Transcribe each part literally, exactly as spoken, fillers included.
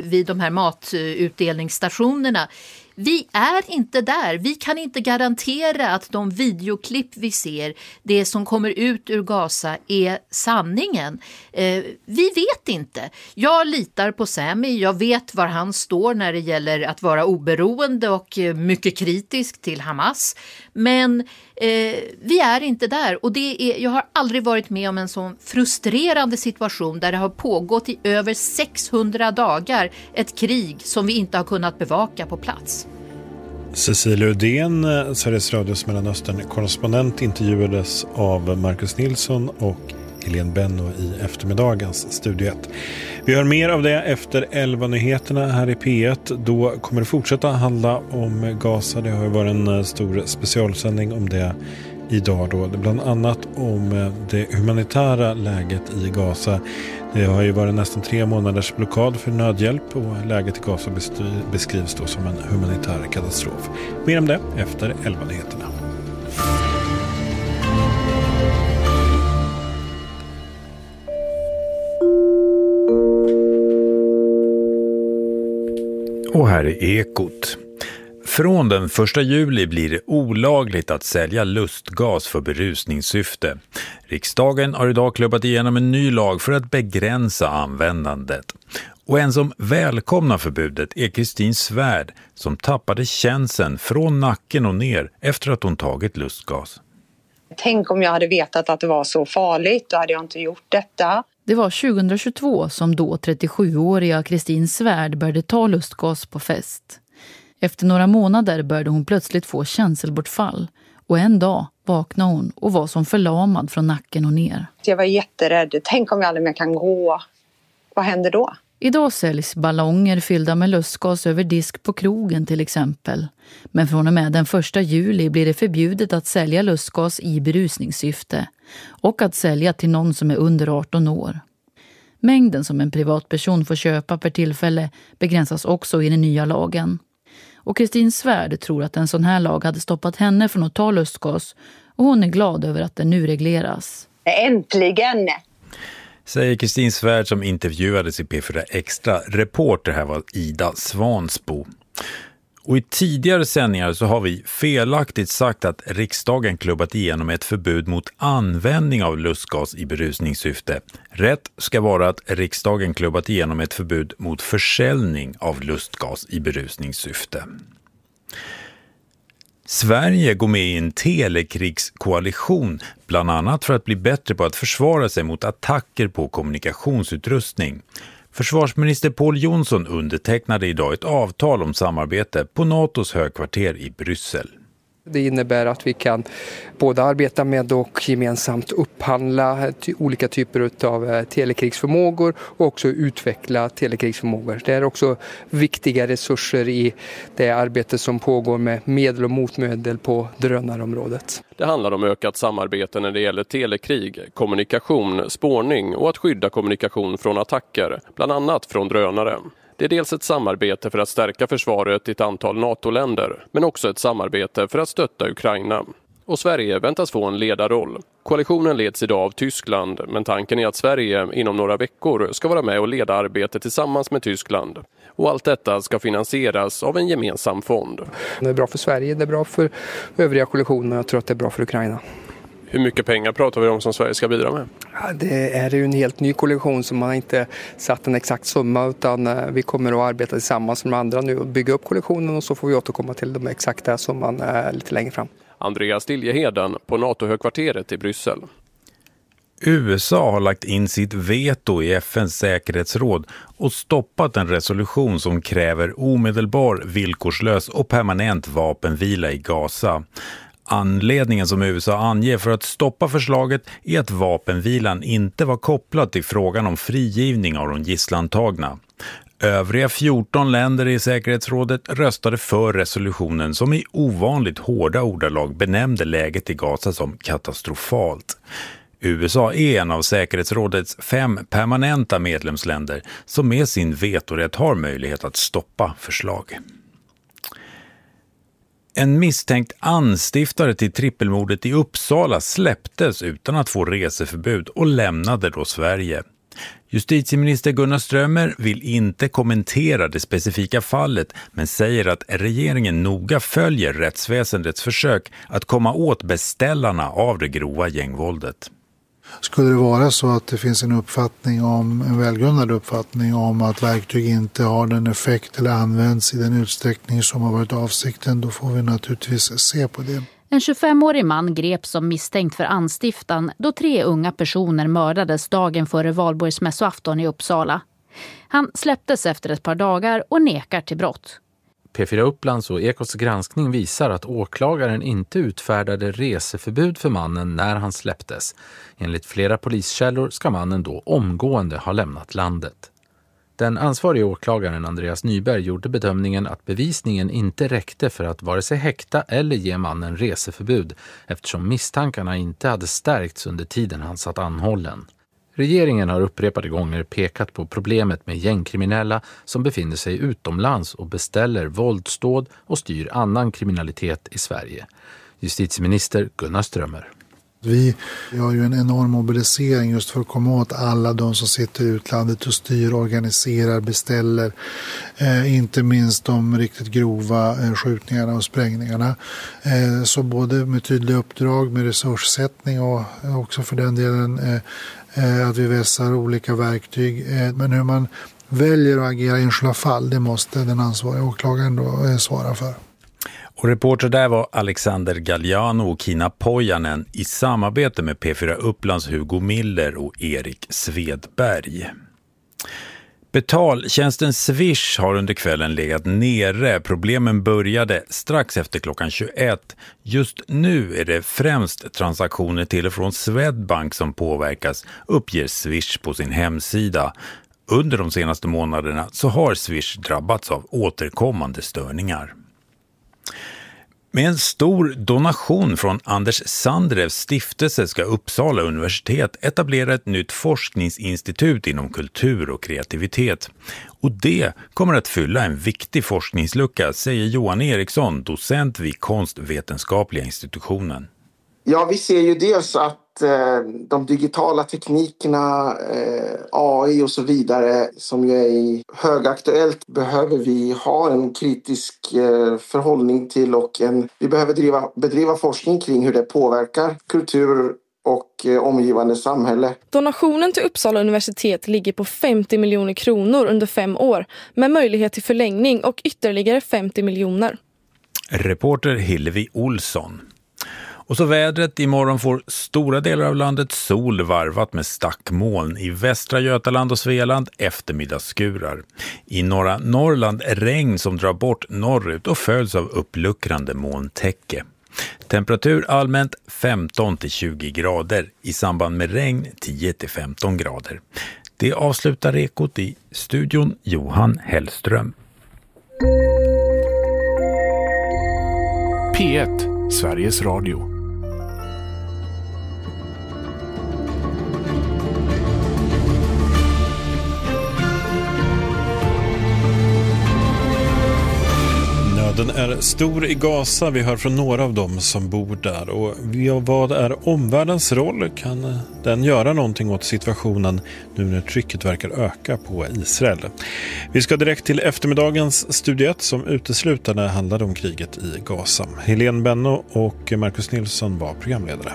vid de här matutdelningsstationerna. Vi är inte där. Vi kan inte garantera att de videoklipp vi ser, det som kommer ut ur Gaza, är sanningen. Eh, vi vet inte. Jag litar på Sami. Jag vet var han står när det gäller att vara oberoende och mycket kritisk till Hamas. Men eh, vi är inte där. Och det är, jag har aldrig varit med om en sån frustrerande situation där det har pågått i över sexhundra dagar ett krig som vi inte har kunnat bevaka på plats. Cecilia Udén, Sveriges Radios Mellanöstern-korrespondent, intervjuades av Marcus Nilsson och Helene Benno i eftermiddagens Studio ett. Vi hör mer av det efter elva nyheterna här i P ett. Då kommer det fortsätta handla om Gaza. Det har ju varit en stor specialsändning om det idag då. Bland annat om det humanitära läget i Gaza. Det har ju varit nästan tre månaders blockad för nödhjälp och läget i Gaza beskrivs då som en humanitär katastrof. Mer om det efter elva nyheterna. Och här är Ekot. Från den första juli blir det olagligt att sälja lustgas för berusningssyfte. Riksdagen har idag klubbat igenom en ny lag för att begränsa användandet. Och en som välkomnar förbudet är Kristin Svärd, som tappade känseln från nacken och ner efter att hon tagit lustgas. Tänk om jag hade vetat att det var så farligt, då hade jag inte gjort detta. Det var tjugohundratjugotvå som då trettiosjuåriga Kristin Svärd började ta lustgas på fest. Efter några månader började hon plötsligt få känselbortfall och en dag vaknade hon och var som förlamad från nacken och ner. Jag var jätterädd. Tänk om jag aldrig mer kan gå. Vad händer då? Idag säljs ballonger fyllda med lustgas över disk på krogen till exempel. Men från och med den första juli blir det förbjudet att sälja lustgas i berusningssyfte och att sälja till någon som är under arton år. Mängden som en privatperson får köpa per tillfälle begränsas också i den nya lagen. Och Kristin Svärd tror att en sån här lag hade stoppat henne från att ta lustgas och hon är glad över att det nu regleras. Äntligen! Säger Kristin Svärd som intervjuades i P fyra Extra. Reporter här var Ida Svansbo. Och i tidigare sändningar så har vi felaktigt sagt att riksdagen klubbat igenom ett förbud mot användning av lustgas i berusningssyfte. Rätt ska vara att riksdagen klubbat igenom ett förbud mot försäljning av lustgas i berusningssyfte. Sverige går med i en telekrigskoalition, bland annat för att bli bättre på att försvara sig mot attacker på kommunikationsutrustning. Försvarsminister Pål Jonsson undertecknade idag ett avtal om samarbete på NATOs högkvarter i Bryssel. Det innebär att vi kan både arbeta med och gemensamt upphandla olika typer av telekrigsförmågor och också utveckla telekrigsförmågor. Det är också viktiga resurser i det arbete som pågår med medel och motmedel på drönarområdet. Det handlar om ökat samarbete när det gäller telekrig, kommunikation, spårning och att skydda kommunikation från attacker, bland annat från drönare. Det är dels ett samarbete för att stärka försvaret i ett antal NATO-länder, men också ett samarbete för att stötta Ukraina. Och Sverige väntas få en ledarroll. Koalitionen leds idag av Tyskland, men tanken är att Sverige inom några veckor ska vara med och leda arbetet tillsammans med Tyskland. Och allt detta ska finansieras av en gemensam fond. Det är bra för Sverige, det är bra för övriga koalitioner och jag tror att det är bra för Ukraina. Hur mycket pengar pratar vi om som Sverige ska bidra med? Ja, det är ju en helt ny koalition som man inte satt en exakt summa, utan vi kommer att arbeta tillsammans med andra nu och bygga upp koalitionen och så får vi återkomma till de exakta summan lite längre fram. Andreas Liljeheden på NATO-högkvarteret i Bryssel. U S A har lagt in sitt veto i F N:s säkerhetsråd och stoppat en resolution som kräver omedelbar, villkorslös och permanent vapenvila i Gaza. Anledningen som U S A anger för att stoppa förslaget är att vapenvilan inte var kopplad till frågan om frigivning av de gisslantagna. Övriga fjorton länder i säkerhetsrådet röstade för resolutionen som i ovanligt hårda ordalag benämnde läget i Gaza som katastrofalt. U S A är en av säkerhetsrådets fem permanenta medlemsländer som med sin vetorätt har möjlighet att stoppa förslag. En misstänkt anstiftare till trippelmordet i Uppsala släpptes utan att få reseförbud och lämnade då Sverige. Justitieminister Gunnar Strömmer vill inte kommentera det specifika fallet men säger att regeringen noga följer rättsväsendets försök att komma åt beställarna av det grova gängvåldet. Skulle det vara så att det finns en uppfattning om, en välgrundad uppfattning om att verktyg inte har den effekt eller används i den utsträckning som har varit avsikten, då får vi naturligtvis se på det. En tjugofemårig man greps som misstänkt för anstiftan då tre unga personer mördades dagen före valborgsmässoafton i Uppsala. Han släpptes efter ett par dagar och nekar till brott. P fyra Upplands och Ekots granskning visar att åklagaren inte utfärdade reseförbud för mannen när han släpptes. Enligt flera poliskällor ska mannen då omgående ha lämnat landet. Den ansvariga åklagaren Andreas Nyberg gjorde bedömningen att bevisningen inte räckte för att vare sig häkta eller ge mannen reseförbud eftersom misstankarna inte hade stärkts under tiden han satt anhållen. Regeringen har upprepade gånger pekat på problemet med gängkriminella som befinner sig utomlands och beställer våldsdåd och styr annan kriminalitet i Sverige. Justitieminister Gunnar Strömmer. Vi har ju en enorm mobilisering just för att komma åt alla de som sitter i utlandet och styr, organiserar, beställer. Eh, inte minst de riktigt grova eh, skjutningarna och sprängningarna. Eh, så både med tydliga uppdrag, med resurssättning och eh, också för den delen eh, eh, att vi vässar olika verktyg. Eh, men hur man väljer att agera i enskilda fall, det måste den ansvariga åklagaren då eh, svara för. Och reporter där var Alexander Galliano och Kina Pojanen i samarbete med P fyra Upplands Hugo Miller och Erik Svedberg. Betaltjänsten Swish har under kvällen legat nere. Problemen började strax efter klockan tjugoett. Just nu är det främst transaktioner till och från Swedbank som påverkas, uppger Swish på sin hemsida. Under de senaste månaderna så har Swish drabbats av återkommande störningar. Med en stor donation från Anders Sandrevs stiftelse ska Uppsala universitet etablera ett nytt forskningsinstitut inom kultur och kreativitet. Och det kommer att fylla en viktig forskningslucka, säger Johan Eriksson, docent vid konstvetenskapliga institutionen. Ja, vi ser ju dels att de digitala teknikerna, A I och så vidare som ju är högaktuellt behöver vi ha en kritisk förhållning till och en, vi behöver driva, bedriva forskning kring hur det påverkar kultur och omgivande samhälle. Donationen till Uppsala universitet ligger på femtio miljoner kronor under fem år med möjlighet till förlängning och ytterligare femtio miljoner. Reporter Hillevi Olsson. Och så vädret, imorgon får stora delar av landet sol varvat med stackmoln. I västra Götaland och Svealand eftermiddagsskurar. I norra Norrland regn som drar bort norrut och följs av uppluckrande molntäcke. Temperatur allmänt femton till tjugo grader. I samband med regn tio till femton grader. Det avslutar Ekot i studion Johan Hellström. P ett, Sveriges Radio. Den är stor i Gaza, vi hör från några av dem som bor där. Och vad är omvärldens roll? Kan den göra någonting åt situationen nu när trycket verkar öka på Israel? Vi ska direkt till eftermiddagens studiet som uteslutande handlade om kriget i Gaza. Helene Benno och Marcus Nilsson var programledare.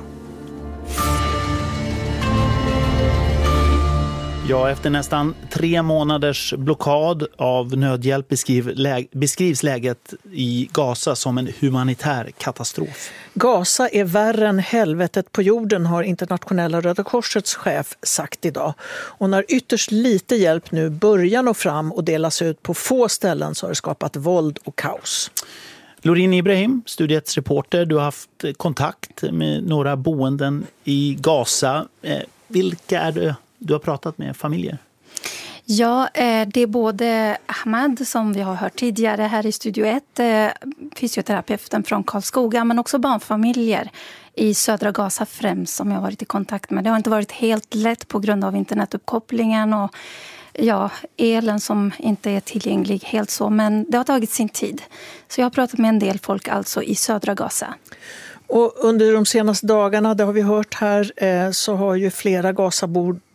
Ja, efter nästan tre månaders blockad av nödhjälp beskriv, lä, beskrivs läget i Gaza som en humanitär katastrof. Gaza är värre än helvetet på jorden, har Internationella Röda Korsets chef sagt idag. Och när ytterst lite hjälp nu börjar nå fram och delas ut på få ställen så har det skapat våld och kaos. Lorin Ibrahim, studiets reporter, du har haft kontakt med några boenden i Gaza. Eh, vilka är det du har pratat med, familjer? Ja, det är både Ahmed som vi har hört tidigare här i Studio ett, fysioterapeuten från Karlskoga, men också barnfamiljer i södra Gaza främst som jag har varit i kontakt med. Det har inte varit helt lätt på grund av internetuppkopplingen och ja, elen som inte är tillgänglig helt så, men det har tagit sin tid. Så jag har pratat med en del folk alltså i södra Gaza. Och under de senaste dagarna, det har vi hört här, så har ju flera Gazabor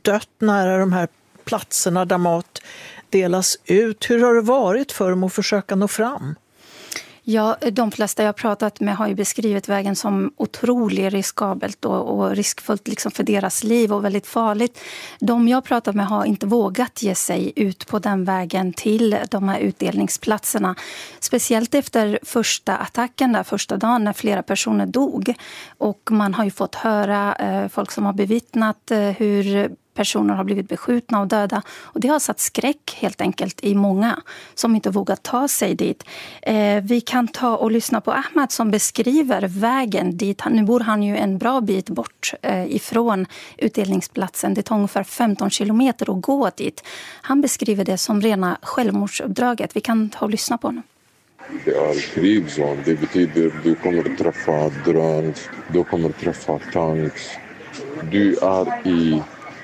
dött nära de här platserna där mat delas ut. Hur har det varit för dem att försöka nå fram? Ja, de flesta jag pratat med har ju beskrivit vägen som otroligt riskabelt och, och riskfullt liksom för deras liv och väldigt farligt. De jag pratat med har inte vågat ge sig ut på den vägen till de här utdelningsplatserna. Speciellt efter första attacken där, första dagen när flera personer dog. Och man har ju fått höra eh, folk som har bevittnat eh, hur personer har blivit beskjutna och döda. Och det har satt skräck helt enkelt i många som inte vågar ta sig dit. Eh, vi kan ta och lyssna på Ahmad som beskriver vägen dit. Nu bor han ju en bra bit bort eh, ifrån utdelningsplatsen. Det tar ungefär femton kilometer att gå dit. Han beskriver det som rena självmordsuppdraget. Vi kan ta och lyssna på honom. Det är krigszon. Det betyder att du kommer att träffa drön, du kommer att träffa tanks. Du är i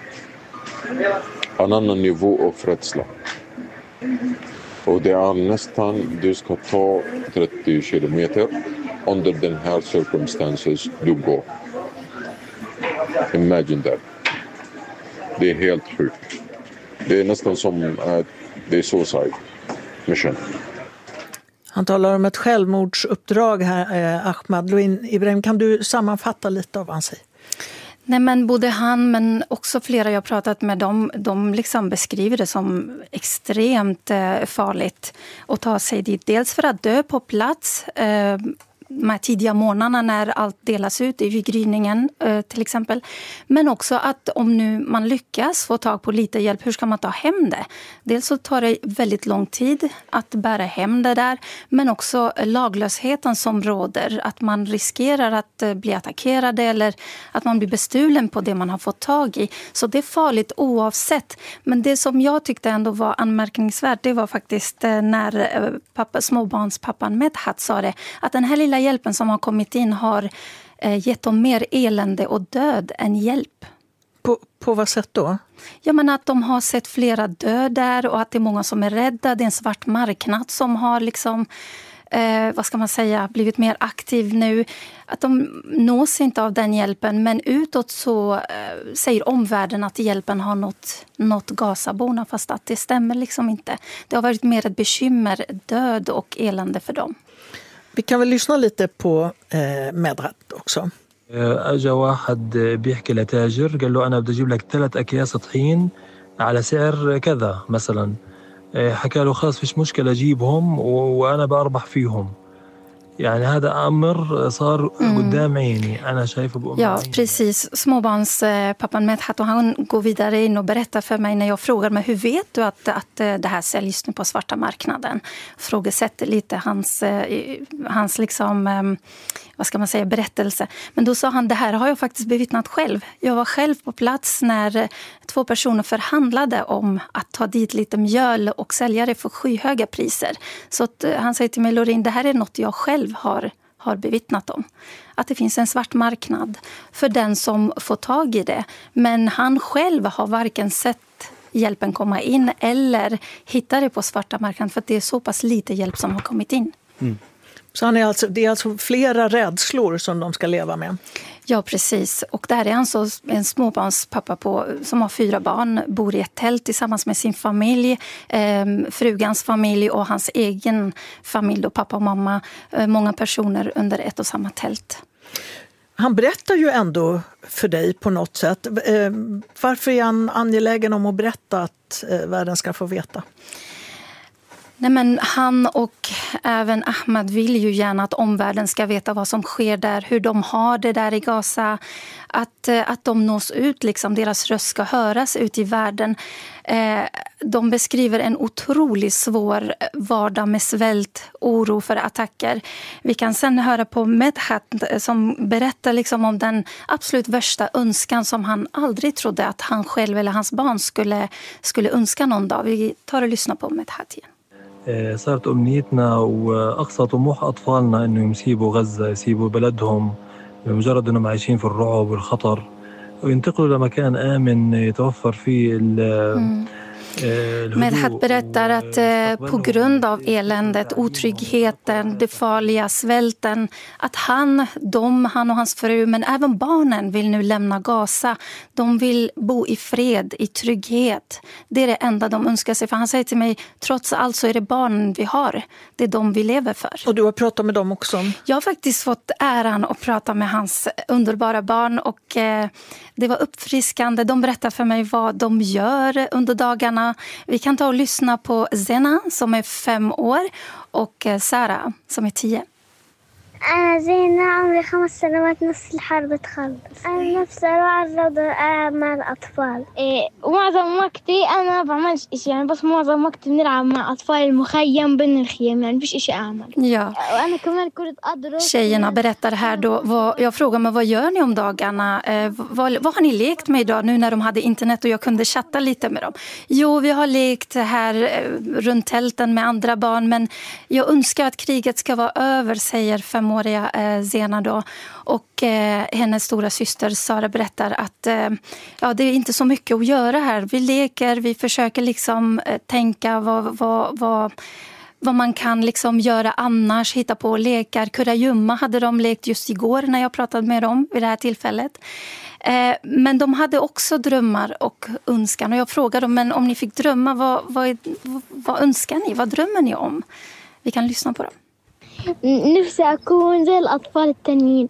en annan nivå av rädsla. Och det är nästan, du ska ta trettio kilometer under den här circumstances du går. Imagine that. Det är helt sjukt. Det är nästan som att det är suicide mission. Han talar om ett självmordsuppdrag här, eh, Ahmad. Louin Ibrahim, kan du sammanfatta lite av vad han säger? Nej, men både han men också flera jag pratat med dem, de liksom beskriver det som extremt eh, farligt att ta sig dit. Dels för att dö på plats eh, de här tidiga månaderna när allt delas ut i gryningen eh, till exempel. Men också att om nu man lyckas få tag på lite hjälp, hur ska man ta hem det? Dels så tar det väldigt lång tid att bära hem det där. Men också laglösheten som råder. Att man riskerar att eh, bli attackerad eller att man blir bestulen på det man har fått tag i. Så det är farligt oavsett. Men det som jag tyckte ändå var anmärkningsvärt, det var faktiskt eh, när eh, pappa, småbarnspappan Medhat sa det. Att den här lilla hjälpen som har kommit in har eh, gett dem mer elände och död än hjälp. På, på vad sätt då? Ja, men att de har sett flera döda och att det är många som är rädda. Det är en svart marknad som har liksom, eh, vad ska man säga, blivit mer aktiv nu. Att de nås inte av den hjälpen, men utåt så eh, säger omvärlden att hjälpen har nått, nått Gazaborna, fast att det stämmer liksom inte. Det har varit mer ett bekymmer, död och elände för dem. Vi kan väl lyssna lite på eh, Medhat också. أجا واحد بيحكي لتاجر قال له أنا بدي أجيب لك ثلاث أكياس طحين على سعر كذا مثلا حكى له خلاص فيش مشكلة أجيبهم وأنا بأربح فيهم. يعني هذا أمر صار قدام عيني. أنا شايفه بأم Ja, precis. Småbarnspappan Medhat, och han går vidare in och berättar för mig när jag frågar mig hur vet du att, att det här säljs nu på svarta marknaden? Frågesätter lite hans, hans liksom, vad ska man säga, berättelse. Men då sa han, det här har jag faktiskt bevittnat själv. Jag var själv på plats när två personer förhandlade om att ta dit lite mjöl och sälja det för skyhöga priser. Så att, han säger till mig, Lorin, det här är något jag själv har, har bevittnat om. Att det finns en svart marknad för den som får tag i det. Men han själv har varken sett hjälpen komma in eller hittat det på svarta marknaden, för att det är så pass lite hjälp som har kommit in. Mm. Så han är alltså, det är alltså flera rädslor som de ska leva med? Ja, precis. Och där är han så en småbarnspappa på, som har fyra barn, bor i ett tält tillsammans med sin familj, eh, frugans familj och hans egen familj, då, pappa och mamma. Eh, många personer under ett och samma tält. Han berättar ju ändå för dig på något sätt. Eh, varför är han angelägen om att berätta att eh, världen ska få veta? Nej, men han och även Ahmad vill ju gärna att omvärlden ska veta vad som sker där, hur de har det där i Gaza, att, att de nås ut, liksom, deras röst ska höras ut i världen. Eh, de beskriver en otroligt svår vardag med svält, oro för attacker. Vi kan sen höra på Medhat som berättar liksom om den absolut värsta önskan som han aldrig trodde att han själv eller hans barn skulle, skulle önska någon dag. Vi tar och lyssnar på Medhat igen. صارت أمنيتنا وأقصى طموح أطفالنا إنهم يسيبوا غزة، يسيبوا بلدهم بمجرد إنهم عايشين في الرعب والخطر وينتقلوا لمكان آمن يتوفر فيه Medhat berättar att eh, på grund av eländet, otryggheten, det farliga, svälten, att han, de, han och hans fru, men även barnen vill nu lämna Gaza. De vill bo i fred, i trygghet. Det är det enda de önskar sig. För han säger till mig, trots allt så är det barnen vi har. Det är de vi lever för. Och du har pratat med dem också? Jag har faktiskt fått äran att prata med hans underbara barn och eh, det var uppfriskande. De berättar för mig vad de gör under dagarna. Vi kan ta och lyssna på Zena som är fem år och Sara som är tio. أنا زينة عمري خمس سنوات نص الحرب تخلص. أنا نفسي أروح الروضة مع الأطفال. إيه ومعظم وقتي أنا بعملش إشي يعني بس معظم وقتي بنلعب مع أطفال المخيم بين الخيام يعني مفيش إشي أعمل. Ja. وأنا كمان كنت أدرس. Tjejerna berättar här då, vad, jag frågar mig vad gör ni om dagarna? Eh, vad, vad har ni lekt med idag nu när de hade internet och jag kunde chatta lite med dem? Jo, vi har lekt här eh, runt tälten med andra barn men jag önskar att kriget ska vara över, säger fem femåriga eh, Zena då. Och eh, hennes stora syster Sara berättar att eh, ja, det är inte så mycket att göra här. Vi leker, vi försöker liksom eh, tänka vad, vad, vad, vad man kan liksom göra annars, hitta på lekar. Kurragömma hade de lekt just igår när jag pratade med dem vid det här tillfället. Eh, men de hade också drömmar och önskan. Och jag frågade dem, men om ni fick drömma, vad, vad, vad önskar ni? Vad drömmer ni om? Vi kan lyssna på dem. نفسي أكون زي الأطفال التانيين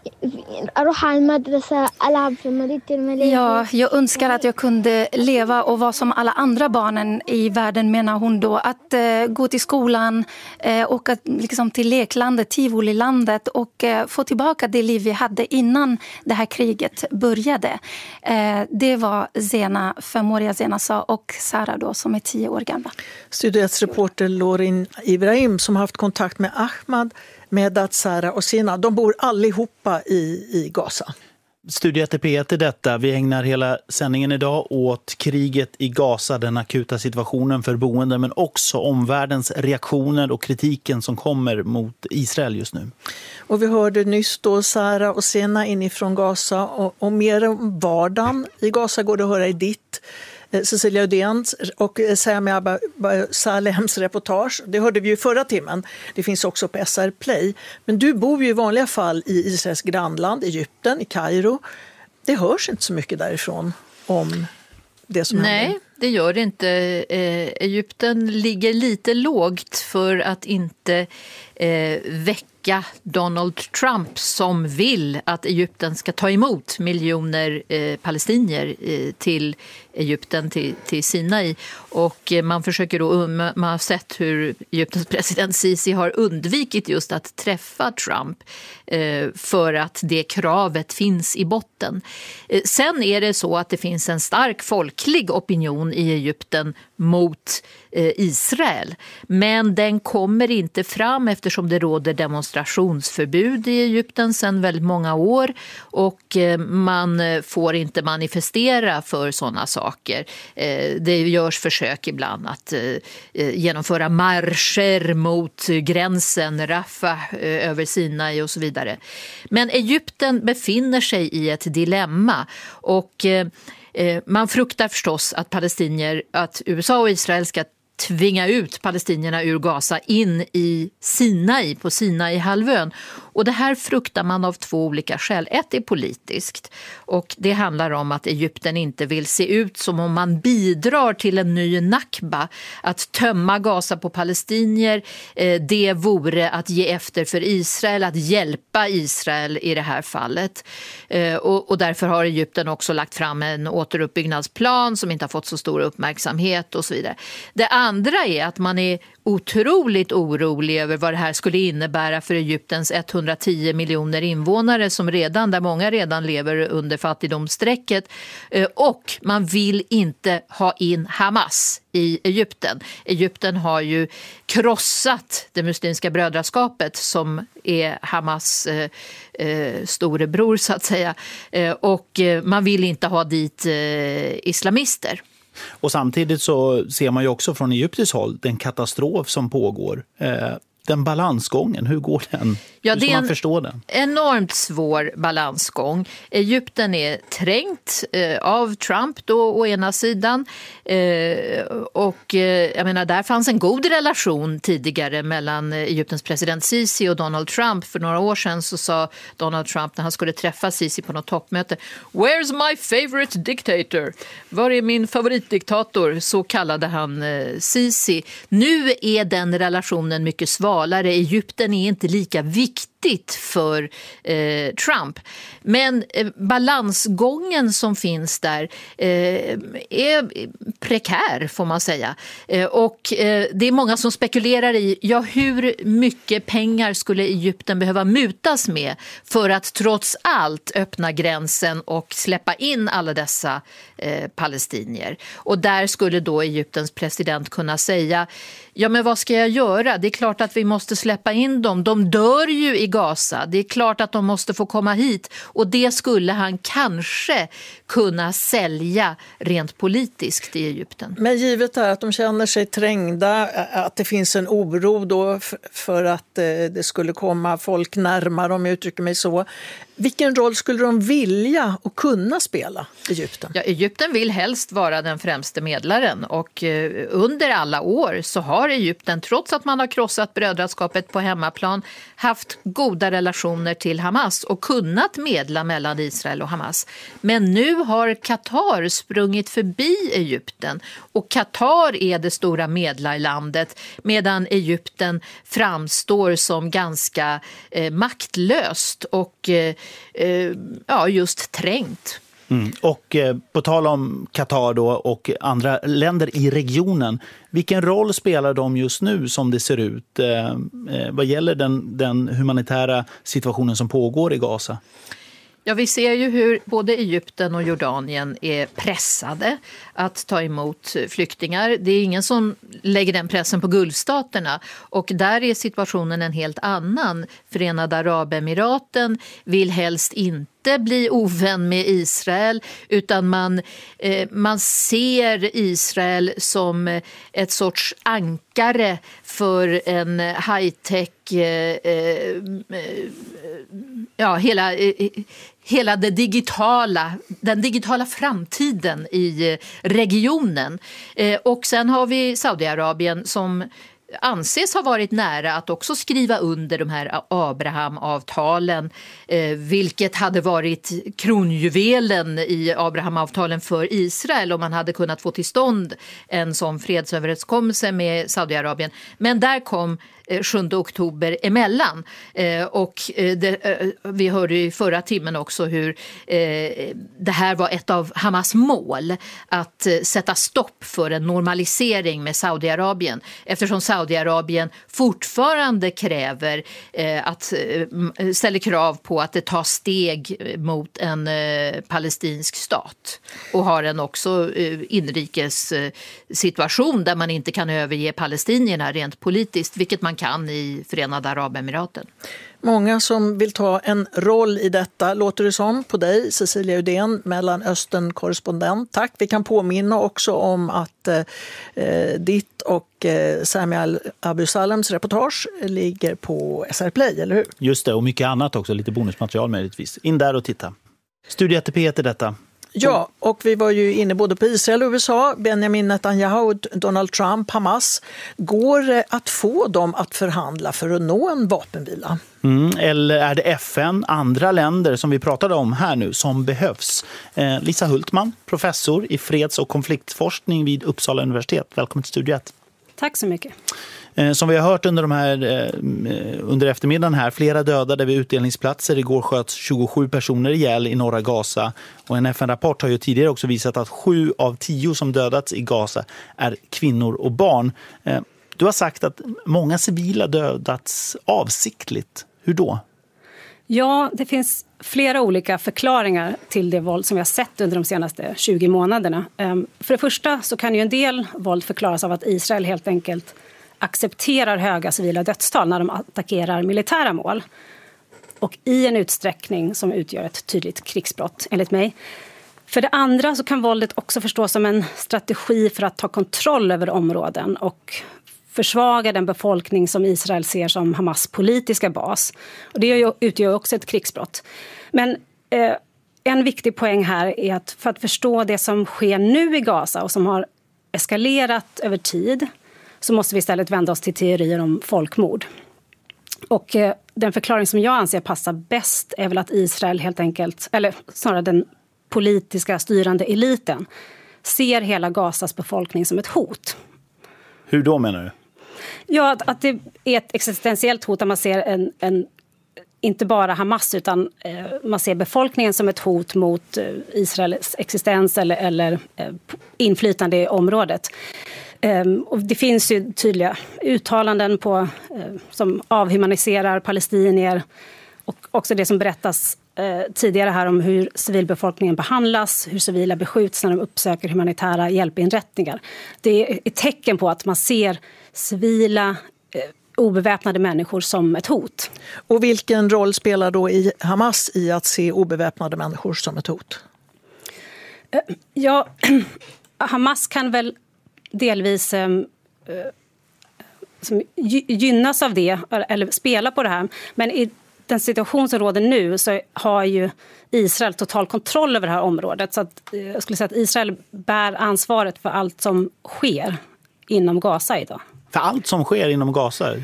أروح على المدرسة ألعب في مدينة الملاهي. Ja, jag önskar att jag kunde leva och vara som alla andra barnen i världen, menar hon då. Att eh, gå till skolan, eh, åka liksom till leklandet, Tivolilandet och eh, få tillbaka det liv vi hade innan det här kriget började. Eh, det var Zena, femåriga Zena sa, och Sara då som är tio år gamla. Studiereporter Lorin Ibrahim som har haft kontakt med Ahmad, Medhat, Sara och Sina. De bor allihopa i, i Gaza. Studiet P ett är detta. Vi ägnar hela sändningen idag åt kriget i Gaza, den akuta situationen för boende, men också omvärldens reaktioner och kritiken som kommer mot Israel just nu. Och vi hörde nyss då Sara och Sina inifrån Gaza och, och mer om vardagen i Gaza går det att höra i ditt Cecilia Uddéns och Sami Abba Salems reportage. Det hörde vi ju förra timmen. Det finns också på S R Play. Men du bor ju i vanliga fall i Israels grannland, Egypten, i Kairo. Det hörs inte så mycket därifrån om det som Nej, händer. det gör det inte. Eh, Egypten ligger lite lågt för att inte eh, väcka Donald Trump som vill att Egypten ska ta emot miljoner eh, palestinier eh, till Egypten, till, till Sinai. Och eh, man försöker då, man har sett hur Egyptens president Sisi har undvikit just att träffa Trump eh, för att det kravet finns i botten. Eh, sen är det så att det finns en stark folklig opinion i Egypten mot eh, Israel. Men den kommer inte fram eftersom det råder demonstrationsförbud i Egypten sedan väldigt många år och eh, man får inte manifestera för sådana saker. Eh, det görs försök ibland att eh, genomföra marscher mot gränsen, Rafah eh, över Sinai och så vidare. Men Egypten befinner sig i ett dilemma och eh, man fruktar förstås att palestinier, att U S A och Israel ska tvinga ut palestinierna ur Gaza in i Sinai, på Sinai-halvön. Och det här fruktar man av två olika skäl. Ett är politiskt och det handlar om att Egypten inte vill se ut som om man bidrar till en ny Nakba. Att tömma Gaza på palestinier, det vore att ge efter för Israel, att hjälpa Israel i det här fallet. Och, och därför har Egypten också lagt fram en återuppbyggnadsplan som inte har fått så stor uppmärksamhet och så vidare. Det andra är att man är otroligt orolig över vad det här skulle innebära för Egyptens etthundratio miljoner invånare som redan, där många redan lever under fattigdomsstrecket, och man vill inte ha in Hamas i Egypten. Egypten har ju krossat det muslimska brödraskapet som är Hamas eh, eh, storebror så att säga, eh, och man vill inte ha dit eh, islamister. Och samtidigt så ser man ju också från Egyptisk håll den katastrof som pågår. Eh, den balansgången, hur går den? Ja, hur ska det är man en förstå den? Enormt svår balansgång. Egypten är trängt eh, av Trump då å ena sidan eh, och eh, jag menar där fanns en god relation tidigare mellan Egyptens president Sisi och Donald Trump. För några år sedan så sa Donald Trump när han skulle träffa Sisi på något toppmöte: "Where's my favorite dictator?" Var är min favoritdiktator? Så kallade han eh, Sisi. Nu är den relationen mycket svalare. Egypten är inte lika viktigt för eh, Trump. Men eh, balansgången som finns där eh, är prekär, får man säga. Eh, och eh, det är många som spekulerar i ja, hur mycket pengar skulle Egypten behöva mutas med för att trots allt öppna gränsen och släppa in alla dessa eh, palestinier. Och där skulle då Egyptens president kunna säga: ja, men vad ska jag göra? Det är klart att vi måste släppa in dem. De dör ju i Gaza. Det är klart att de måste få komma hit. Och det skulle han kanske kunna sälja rent politiskt i Egypten. Men givet är att de känner sig trängda, att det finns en oro då för att det skulle komma folk närmare, om jag uttrycker mig så. Vilken roll skulle de vilja och kunna spela, Egypten? Ja, Egypten vill helst vara den främste medlaren och eh, under alla år så har Egypten, trots att man har krossat brödraskapet på hemmaplan, haft goda relationer till Hamas och kunnat medla mellan Israel och Hamas. Men nu har Qatar sprungit förbi Egypten och Qatar är det stora medlarlandet medan Egypten framstår som ganska eh, maktlöst och eh, ja, just trängt. Mm. Och eh, på tal om Qatar då och andra länder i regionen, vilken roll spelar de just nu som det ser ut eh, eh, vad gäller den, den humanitära situationen som pågår i Gaza? Ja, vi ser ju hur både Egypten och Jordanien är pressade att ta emot flyktingar. Det är ingen som lägger den pressen på Gulfstaterna och där är situationen en helt annan. Förenade Arabemiraten vill helst inte bli ovän med Israel utan man, eh, man ser Israel som ett sorts ankare för en high-tech eh, eh, ja, hela, eh, hela det digitala, den digitala framtiden i regionen. Eh, och sen har vi Saudiarabien som anses ha varit nära att också skriva under de här Abraham-avtalen, eh, vilket hade varit kronjuvelen i Abraham-avtalen för Israel om man hade kunnat få till stånd en sån fredsöverenskommelse med Saudiarabien. Men där kom sjunde oktober emellan. Eh, och det, eh, vi hörde i förra timmen också hur eh, det här var ett av Hamas mål, att eh, sätta stopp för en normalisering med Saudiarabien, eftersom Saudiarabien fortfarande kräver eh, att eh, ställer krav på att det tar steg mot en eh, palestinsk stat och har en också eh, inrikes eh, situation där man inte kan överge palestinierna rent politiskt, vilket man kan i Förenade Arabemiraten. Många som vill ta en roll i detta, låter det som på dig, Cecilia Uddén, Mellanöstern-korrespondent. Tack. Vi kan påminna också om att eh, ditt och eh, Samuel Abu Salems reportage ligger på S R Play, eller hur? Just det, och mycket annat också, lite bonusmaterial möjligtvis. In där och titta. Studio ett P heter detta. Ja, och vi var ju inne både på Israel och U S A, Benjamin Netanyahu, Donald Trump, Hamas. Går det att få dem att förhandla för att nå en vapenvila? Mm, eller är det F N, andra länder som vi pratade om här nu, som behövs? Eh, Lisa Hultman, professor i freds- och konfliktforskning vid Uppsala universitet. Välkommen till Studio ett. Tack så mycket. Som vi har hört under, de här, under eftermiddagen här, flera dödade vid utdelningsplatser. Igår sköts tjugosju personer ihjäl i norra Gaza. Och en F N-rapport har ju tidigare också visat att sju av tio som dödats i Gaza är kvinnor och barn. Du har sagt att många civila dödats avsiktligt. Hur då? Ja, det finns flera olika förklaringar till det våld som vi har sett under de senaste tjugo månaderna. För det första så kan ju en del våld förklaras av att Israel helt enkelt accepterar höga civila dödstal när de attackerar militära mål. Och i en utsträckning som utgör ett tydligt krigsbrott, enligt mig. För det andra så kan våldet också förstås som en strategi för att ta kontroll över områden och försvaga den befolkning som Israel ser som Hamas politiska bas. Och det utgör också ett krigsbrott. Men eh, en viktig poäng här är att för att förstå det som sker nu i Gaza och som har eskalerat över tid, så måste vi istället vända oss till teorier om folkmord. Och eh, den förklaring som jag anser passar bäst är väl att Israel helt enkelt, eller snarare den politiska styrande eliten, ser hela Gazas befolkning som ett hot. Hur då menar du? Ja, att, att det är ett existentiellt hot där man ser en, en inte bara Hamas utan eh, man ser befolkningen som ett hot mot eh, Israels existens eller, eller eh, inflytande i området. Um, och det finns ju tydliga uttalanden på, uh, som avhumaniserar palestinier och också det som berättas uh, tidigare här om hur civilbefolkningen behandlas, hur civila beskjuts när de uppsöker humanitära hjälpinrättningar. Det är ett tecken på att man ser civila uh, obeväpnade människor som ett hot. Och vilken roll spelar då i Hamas i att se obeväpnade människor som ett hot? Uh, ja, Hamas kan väl delvis eh, som gynnas av det eller spela på det här. Men i den situation som råder nu så har ju Israel total kontroll över det här området. Så att, jag skulle säga att Israel bär ansvaret för allt som sker inom Gaza idag. För allt som sker inom Gaza?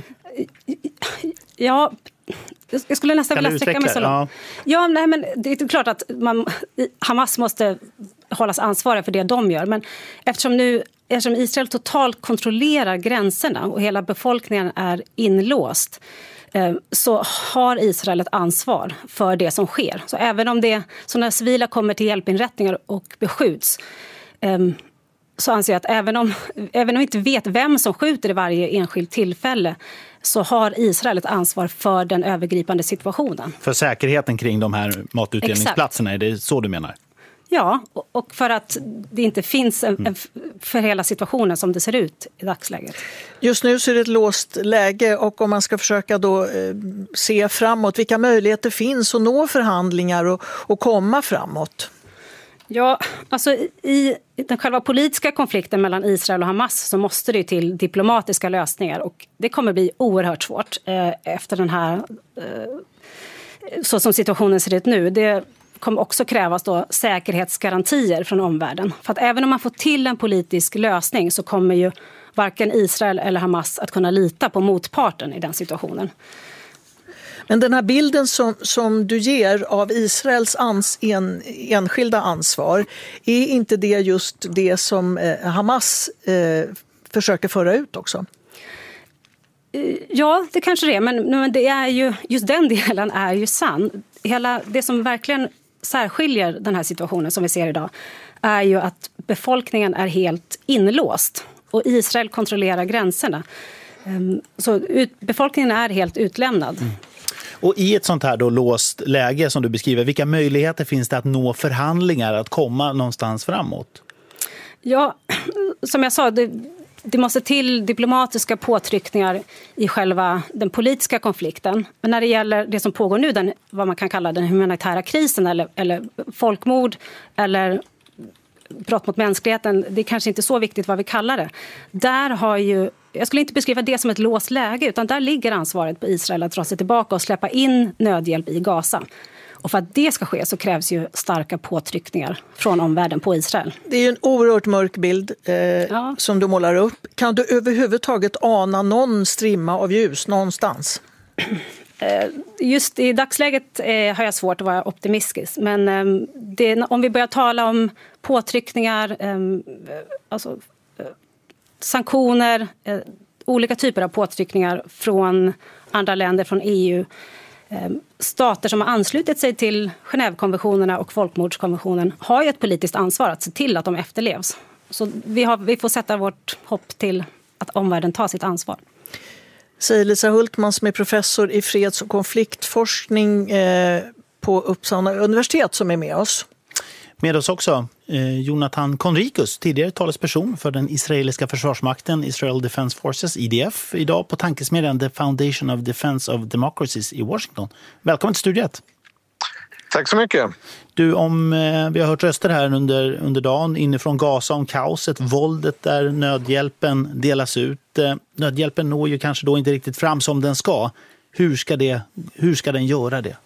Ja, jag skulle nästan vilja sträcka mig så långt. Ja, ja nej, men det är klart att man, Hamas måste hållas ansvariga för det de gör. Men eftersom nu Eftersom Israel totalt kontrollerar gränserna och hela befolkningen är inlåst, så har Israel ett ansvar för det som sker. Så även om det, så när civila kommer till hjälpinrättningar och beskjuts, så anser jag att även om, även om vi inte vet vem som skjuter i varje enskilt tillfälle, så har Israel ett ansvar för den övergripande situationen. För säkerheten kring de här matutdelningsplatserna, är det så du menar? Ja, och för att det inte finns en, en för hela situationen som det ser ut i dagsläget. Just nu så är det ett låst läge, och om man ska försöka då eh, se framåt, vilka möjligheter finns att nå förhandlingar och, och komma framåt? Ja, alltså i den själva politiska konflikten mellan Israel och Hamas så måste det till diplomatiska lösningar, och det kommer bli oerhört svårt eh, efter den här, eh, så som situationen ser ut nu. Det kommer också krävas då säkerhetsgarantier från omvärlden. För att även om man får till en politisk lösning så kommer ju varken Israel eller Hamas att kunna lita på motparten i den situationen. Men den här bilden som, som du ger av Israels ans, en, enskilda ansvar, är inte det just det som eh, Hamas eh, försöker föra ut också? Ja, det kanske det är, men, men det är ju, just den delen är ju sann. Hela det som verkligen särskiljer den här situationen som vi ser idag är ju att befolkningen är helt inlåst och Israel kontrollerar gränserna. Så ut, befolkningen är helt utlämnad. Mm. Och i ett sånt här då låst läge som du beskriver, vilka möjligheter finns det att nå förhandlingar, att komma någonstans framåt? Ja, som jag sa, det, det måste till diplomatiska påtryckningar i själva den politiska konflikten. Men när det gäller det som pågår nu, den, vad man kan kalla den humanitära krisen eller, eller folkmord eller brott mot mänskligheten, det är kanske inte så viktigt vad vi kallar det. Där har ju, jag skulle inte beskriva det som ett låst läge, utan där ligger ansvaret på Israel att dra sig tillbaka och släppa in nödhjälp i Gaza. Och för att det ska ske så krävs ju starka påtryckningar från omvärlden på Israel. Det är ju en oerhört mörk bild eh, ja. som du målar upp. Kan du överhuvudtaget ana någon strimma av ljus någonstans? Just i dagsläget eh, har jag svårt att vara optimistisk. Men eh, det, om vi börjar tala om påtryckningar, eh, alltså eh, sanktioner, eh, olika typer av påtryckningar från andra länder, från E U, eh, stater som har anslutit sig till Genèvekonventionerna och folkmordskonventionen har ju ett politiskt ansvar att se till att de efterlevs. Så vi, har, vi får sätta vårt hopp till att omvärlden tar sitt ansvar. Säger Lisa Hultman som är professor i freds- och konfliktforskning eh, på Uppsala universitet som är med oss. Med oss också eh, Jonathan Conricus, tidigare talesperson för den israeliska försvarsmakten Israel Defense Forces, I D F, idag på tankesmedjan The Foundation of Defense of Democracies i Washington. Välkommen till studiet. Tack så mycket. Du, om eh, vi har hört röster här under, under dagen inifrån Gaza om kaoset, våldet där nödhjälpen delas ut. Eh, nödhjälpen når ju kanske då inte riktigt fram som den ska. Hur ska, det, hur ska den göra det?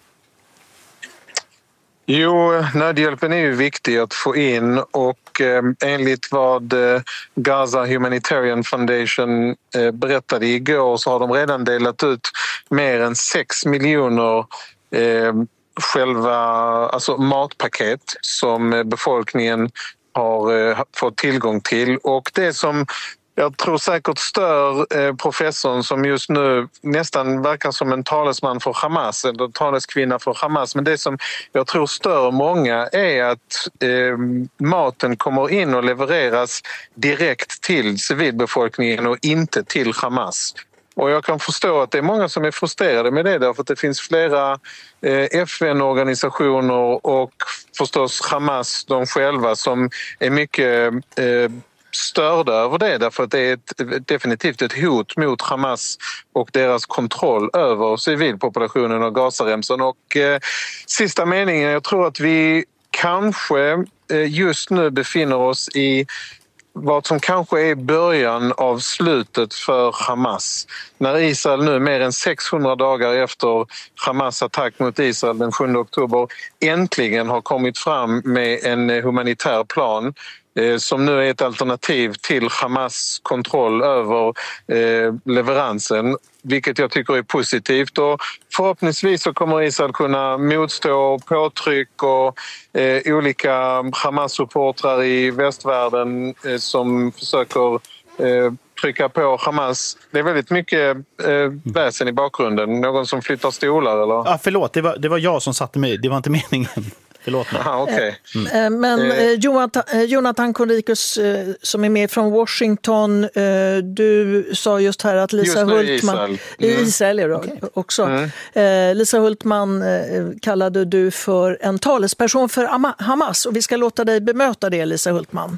Jo, nödhjälpen är ju viktig att få in och eh, enligt vad eh, Gaza Humanitarian Foundation eh, berättade igår så har de redan delat ut mer än sex miljoner eh, själva alltså matpaket som befolkningen har eh, fått tillgång till. Och det som jag tror säkert stör eh, professorn som just nu nästan verkar som en talesman för Hamas eller taleskvinna för Hamas. Men det som jag tror stör många är att eh, maten kommer in och levereras direkt till civilbefolkningen och inte till Hamas. Och jag kan förstå att det är många som är frustrerade med det därför att det finns flera eh, F N-organisationer och förstås Hamas de själva som är mycket eh, störda över det därför att det är ett, definitivt ett hot mot Hamas och deras kontroll över civilpopulationen och Gazaremsan. Och eh, sista meningen, jag tror att vi kanske eh, just nu befinner oss i vad som kanske är början av slutet för Hamas. När Israel nu mer än sexhundra dagar efter Hamas attack mot Israel den sjunde oktober äntligen har kommit fram med en humanitär plan eh, som nu är ett alternativ till Hamas kontroll över eh, leveransen. Vilket jag tycker är positivt och förhoppningsvis så kommer Israel kunna motstå påtryck och eh, olika Hamas-supportrar i västvärlden eh, som försöker eh, trycka på Hamas. Det är väldigt mycket eh, väsen i bakgrunden. Någon som flyttar stolar eller? Ja, förlåt, det var, det var jag som satte mig. Det var inte meningen. Förlåt mig. Aha, okay. mm. Men eh, Jonathan, Jonathan Conricus eh, som är med från Washington, eh, du sa just här att Lisa just Hultman... Israel. Mm. Israel är det okay. också. Mm. Eh, Lisa Hultman eh, kallade du för en talesperson för Hamas och vi ska låta dig bemöta det, Lisa Hultman.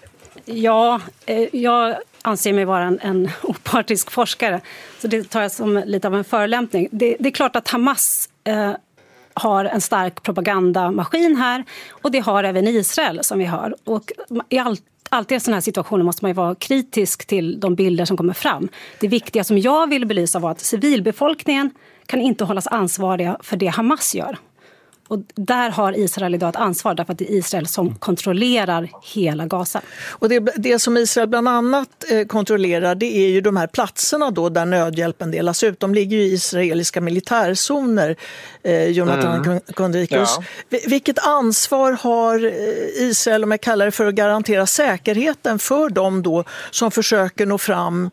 Ja, eh, jag anser mig vara en, en opartisk forskare så det tar jag som lite av en förolämpning. Det, det är klart att Hamas... Eh, har en stark propagandamaskin här och det har även Israel som vi hör. Och i all, alltid i sådana här situationer måste man ju vara kritisk till de bilder som kommer fram. Det viktiga som jag vill belysa var att civilbefolkningen kan inte hållas ansvariga för det Hamas gör. Och där har Israel idag ett ansvar därför att det är Israel som kontrollerar hela Gaza. Och det, det som Israel bland annat eh, kontrollerar det är ju de här platserna då där nödhjälpen delas ut. De ligger ju i israeliska militärzoner, eh, Jonathan mm. Conricus. Ja. Vilket ansvar har Israel, om jag kallar det för att garantera säkerheten för dem då som försöker nå fram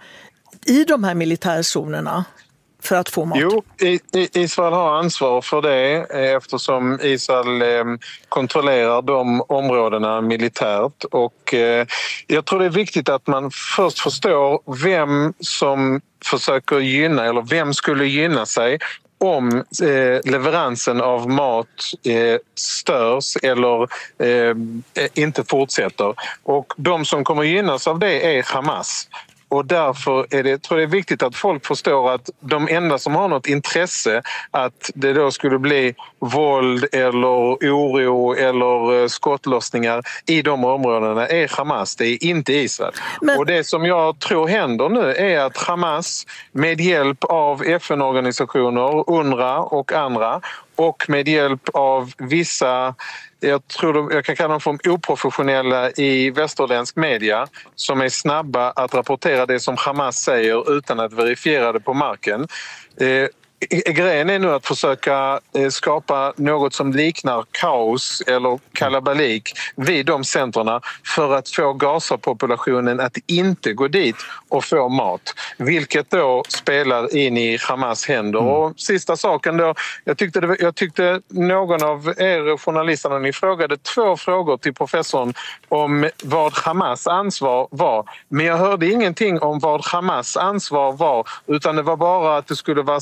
i de här militärzonerna? För att få mat? Jo, Israel har ansvar för det eftersom Israel kontrollerar de områdena militärt och jag tror det är viktigt att man först förstår vem som försöker gynna eller vem skulle gynna sig om eh, leveransen av mat eh, störs eller eh, inte fortsätter. Och de som kommer gynnas av det är Hamas. Och därför är det, tror jag det är viktigt att folk förstår att de enda som har något intresse att det då skulle bli våld eller oro eller skottlossningar i de områdena är Hamas, det är inte Israel. Men... Och det som jag tror händer nu är att Hamas med hjälp av F N-organisationer, UNRWA och andra och med hjälp av vissa, jag tror de, jag kan kalla dem för oprofessionella i västerländsk media som är snabba att rapportera det som Hamas säger utan att verifiera det på marken. Eh, Grejen är nu att försöka skapa något som liknar kaos eller kalabalik vid de centrerna för att få Gaza-populationen att inte gå dit och få mat. Vilket då spelar in i Hamas händer. Mm. Och sista saken då, jag tyckte, det, jag tyckte någon av er journalisterna, ni frågade två frågor till professorn om vad Hamas ansvar var. Men jag hörde ingenting om vad Hamas ansvar var utan det var bara att det skulle vara sanktioner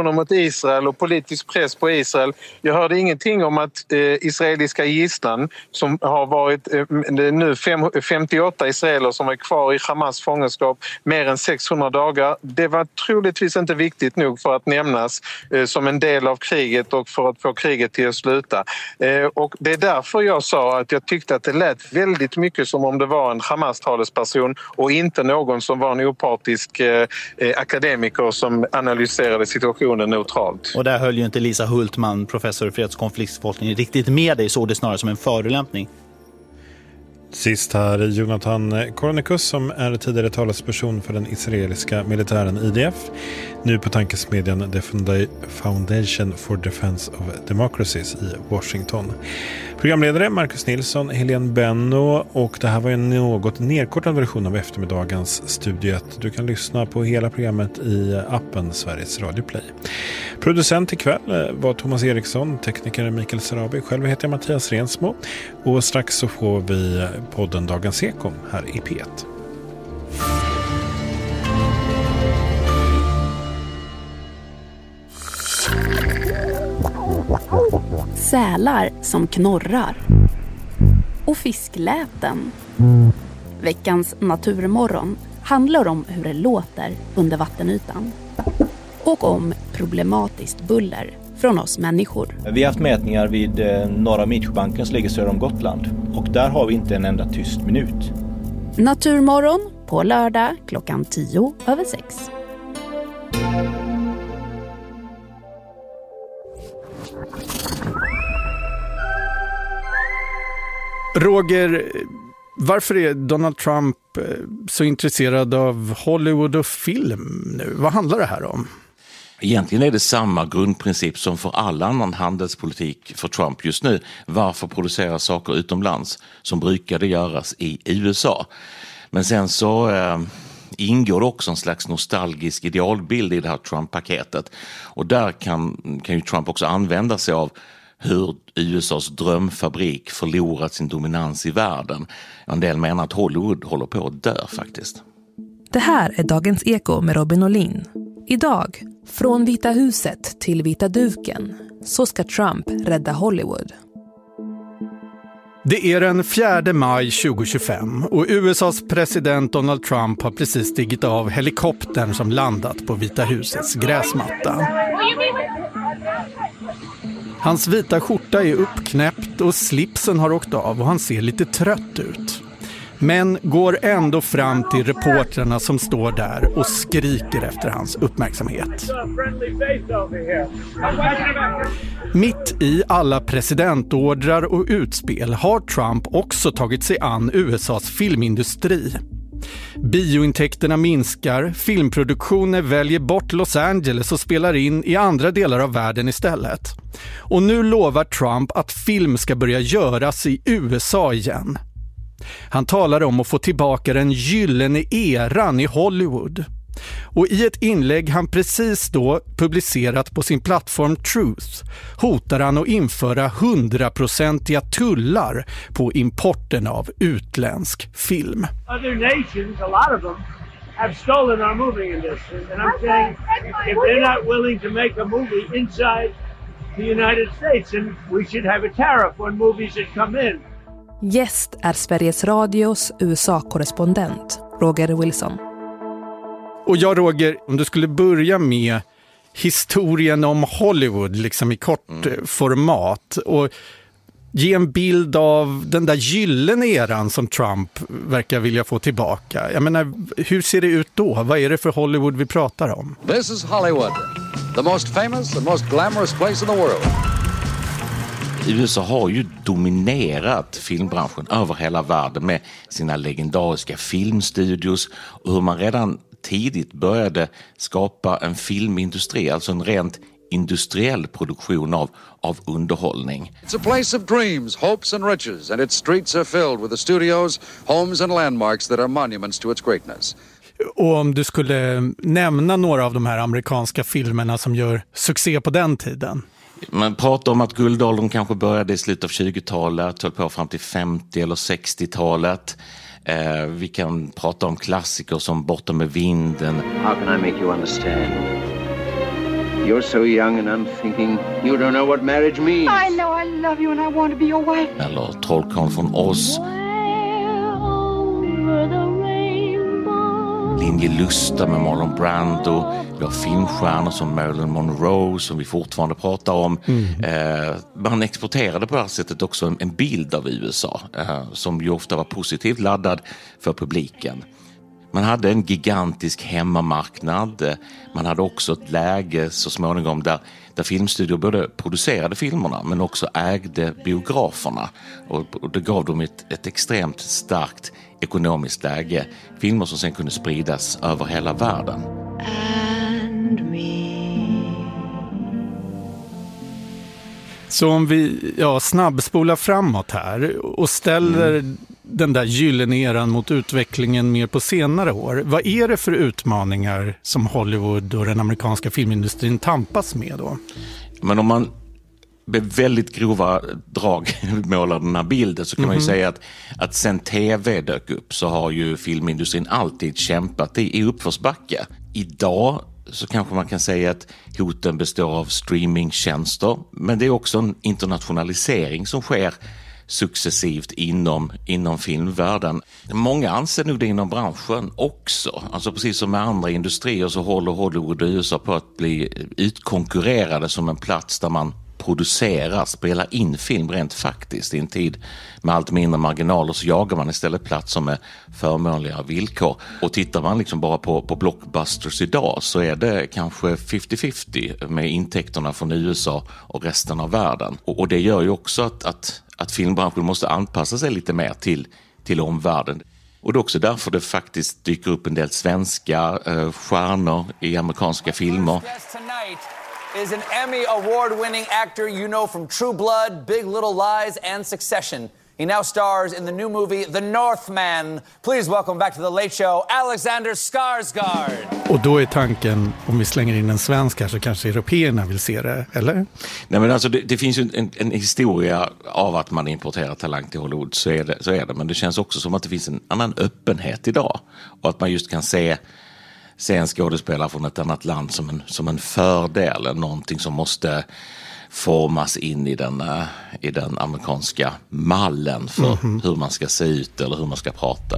sanktioner mot Israel och politisk press på Israel. Jag hörde ingenting om att eh, israeliska gisslan som har varit eh, nu fem, femtioåtta israeler som är kvar i Hamas fångenskap mer än sexhundra dagar. Det var troligtvis inte viktigt nog för att nämnas eh, som en del av kriget och för att få kriget till att sluta. Eh, och det är därför jag sa att jag tyckte att det lät väldigt mycket som om det var en Hamas-talesperson och inte någon som var en opartisk eh, akademiker som analyserade situationen neutralt. Och där höll ju inte Lisa Hultman, professor i freds- och konfliktforskning, riktigt med dig, såg det snarare som en förolämpning. Sist här Jonathan Kornikus som är tidigare talesperson för den israeliska militären I D F. Nu på tankesmedjan The Foundation for Defense of Democracies i Washington. Programledare Marcus Nilsson, Helene Benno, och det här var en något nedkortad version av eftermiddagens Studio ett. Du kan lyssna på hela programmet i appen Sveriges Radio Play. Producent ikväll var Thomas Eriksson, tekniker Mikael Sarabi. Själv heter jag Mattias Rensmo och strax så får vi podden Dagens Eko här i P ett. Sälar som knorrar och fiskläten. Veckans Naturmorgon handlar om hur det låter under vattenytan och om problematiskt buller från oss människor. Vi har haft mätningar vid Norra Midtjyllandsbanken som ligger söder om Gotland och där har vi inte en enda tyst minut. Naturmorgon på lördag klockan tio över sex. Roger, varför är Donald Trump så intresserad av Hollywood och film nu? Vad handlar det här om? Egentligen är det samma grundprincip som för all annan handelspolitik för Trump just nu. Varför producera saker utomlands som brukade göras i U S A? Men sen så eh, ingår också en slags nostalgisk idealbild i det här Trump-paketet. Och där kan, kan ju Trump också använda sig av hur U S As drömfabrik förlorat sin dominans i världen. En del menar att Hollywood håller på att dö faktiskt. Det här är Dagens Eko med Robin Olin. Idag, från Vita huset till Vita duken, så ska Trump rädda Hollywood. Det är den fjärde maj tjugohundratjugofem och U S As president Donald Trump har precis stigit av helikoptern som landat på Vita husets gräsmatta. Hans vita skjorta är uppknäppt och slipsen har åkt av och han ser lite trött ut. Men går ändå fram till reportrarna som står där och skriker efter hans uppmärksamhet. Mitt i alla presidentordrar och utspel har Trump också tagit sig an U S As filmindustri. Biointäkterna minskar, filmproduktioner väljer bort Los Angeles och spelar in i andra delar av världen istället. Och nu lovar Trump att film ska börja göras i U S A igen. Han talar om att få tillbaka den gyllene eran i Hollywood. Och i ett inlägg han precis då publicerat på sin plattform Truth hotar han att införa hundraprocentiga tullar på importen av utländsk film. Other nations, a lot of them, have stolen our movie industry. And I'm saying if they're not willing to make a movie inside the United States, then we should have a tariff on movies that come in. Gäst är Sveriges Radios U S A-korrespondent Roger Wilson. Och jag Roger, om du skulle börja med historien om Hollywood liksom i kort mm. format och ge en bild av den där gyllene eran som Trump verkar vilja få tillbaka. Jag menar, hur ser det ut då? Vad är det för Hollywood vi pratar om? This is Hollywood, the most famous and most glamorous place in the world. U S A har ju dominerat filmbranschen över hela världen med sina legendariska filmstudios och hur man redan tidigt började skapa en filmindustri, alltså en rent industriell produktion av, av underhållning. It's a place of dreams, hopes and riches, and its streets are filled with the studios, homes and landmarks that are monuments to its greatness. Och om du skulle nämna några av de här amerikanska filmerna som gör succé på den tiden? Man pratar om att guldåldern kanske började i slutet av tjugotalet, höll på fram till femtio- eller sextiotalet. Eh, vi kan prata om klassiker som Bortom med vinden. How can I make you understand? You're so young and unthinking. You don't know what marriage means. I know I love you and I want to be your wife. Eller Trollkarlen från Oz. Linje Lusta med Marlon Brando. Vi har filmstjärnor som Marilyn Monroe som vi fortfarande pratar om. Mm. Eh, man exporterade på det här sättet också en, en bild av U S A eh, som ju ofta var positivt laddad för publiken. Man hade en gigantisk hemmamarknad. Man hade också ett läge så småningom där, där filmstudior både producerade filmerna men också ägde biograferna. Och, och det gav dem ett, ett extremt starkt ekonomiskt läge. Filmer som sen kunde spridas över hela världen. And me. Så om vi ja, snabbspolar framåt här och ställer mm. den där gyllene eran mot utvecklingen mer på senare år. Vad är det för utmaningar som Hollywood och den amerikanska filmindustrin tampas med då? Men om man med väldigt grova drag målar den här bilden så kan mm-hmm. man ju säga att, att sen tv dök upp så har ju filmindustrin alltid kämpat i, i uppförsbacke. Idag så kanske man kan säga att hoten består av streamingtjänster, men det är också en internationalisering som sker successivt inom, inom filmvärlden. Många anser nog det inom branschen också. Alltså precis som med andra industrier så håller Hollywood och U S A på att bli utkonkurrerade som en plats där man producerar, spelar in film rent faktiskt. I en tid med allt mindre marginaler så jagar man istället platser med förmånliga villkor. Och tittar man liksom bara på, på blockbusters idag så är det kanske fifty-fifty med intäkterna från U S A och resten av världen. Och, och det gör ju också att, att, att filmbranschen måste anpassa sig lite mer till, till omvärlden. Och det är också därför det faktiskt dyker upp en del svenska eh, stjärnor i amerikanska filmer. Is an Emmy award-winning actor you know from True Blood, Big Little Lies, and Succession. He now stars in the new movie The Northman. Please welcome back to the Late Show, Alexander Skarsgård. Och då är tanken, om vi slänger in en svensk här så kanske européerna vill se det, eller? Nej, men alltså det, det finns ju en, en historia av att man importerar talang till Hollywood, så är, det, så är det. Men det känns också som att det finns en annan öppenhet idag. Och att man just kan se se en skådespelare från ett annat land som en, som en fördel, någonting som måste formas in i den, i den amerikanska mallen för mm-hmm. hur man ska se ut eller hur man ska prata.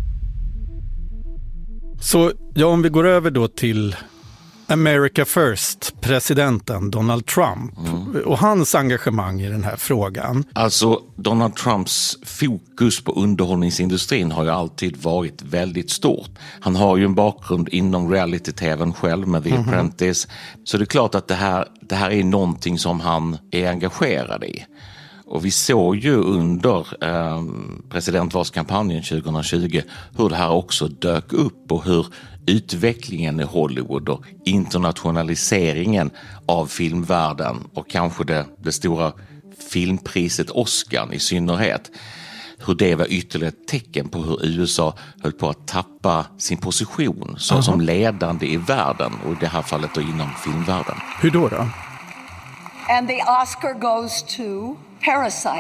Så ja, om vi går över då till America First, presidenten Donald Trump mm. och hans engagemang i den här frågan. Alltså Donald Trumps fokus på underhållningsindustrin har ju alltid varit väldigt stort. Han har ju en bakgrund inom reality-tvn själv med The mm-hmm. Apprentice. Så det är klart att det här, det här är någonting som han är engagerad i. Och vi såg ju under eh, presidentvalskampanjen tjugo tjugo hur det här också dök upp och hur utvecklingen i Hollywood och internationaliseringen av filmvärlden och kanske det, det stora filmpriset Oscar i synnerhet, hur det var ytterligare ett tecken på hur U S A höll på att tappa sin position så, uh-huh. som ledande i världen och i det här fallet då inom filmvärlden. Hur då då? And the Oscar goes to Parasite.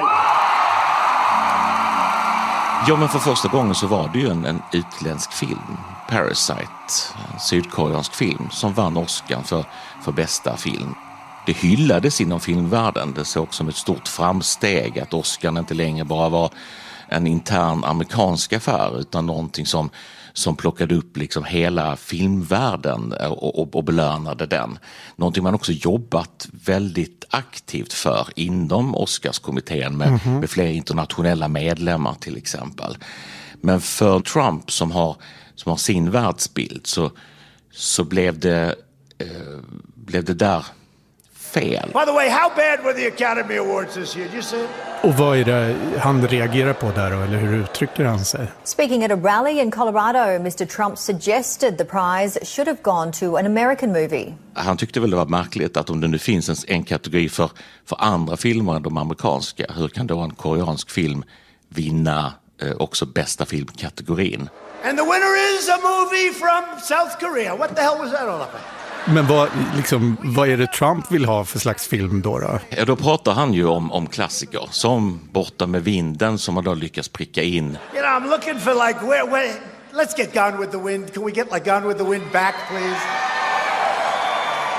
Ja, men för första gången så var det ju en, en utländsk film, Parasite, en sydkoreansk film som vann Oscar för, för bästa film. Det hyllades inom filmvärlden, det såg som ett stort framsteg att Oscar inte längre bara var en intern amerikansk affär utan någonting som, som plockade upp liksom hela filmvärlden och, och, och belönade den. Någonting man också jobbat väldigt aktivt för inom Oscarskommittén med, mm-hmm. med flera internationella medlemmar till exempel. Men för Trump som har, som har sin världsbild så, så blev, det, eh, blev det där fel. By the way, how bad were the Academy Awards this year? Did you see it? Och vad är det han reagerar på där då, eller hur uttrycker han sig? Speaking at a rally in Colorado, mister Trump suggested the prize should have gone to an American movie. Han tyckte väl det var märkligt att om det nu finns en, en kategori för, för andra filmer än de amerikanska, hur kan då en koreansk film vinna eh, också bästa filmkategorin? And the winner is a movie from South Korea. What the hell was that all about? Men vad, liksom, vad är det Trump vill ha för slags film då? Då, ja, då pratar han ju om, om klassiker som Borta med vinden som han då lyckas pricka in. You know, I'm looking for like, where, where, let's get Gone with the Wind. Can we get like Gone with the Wind back, please?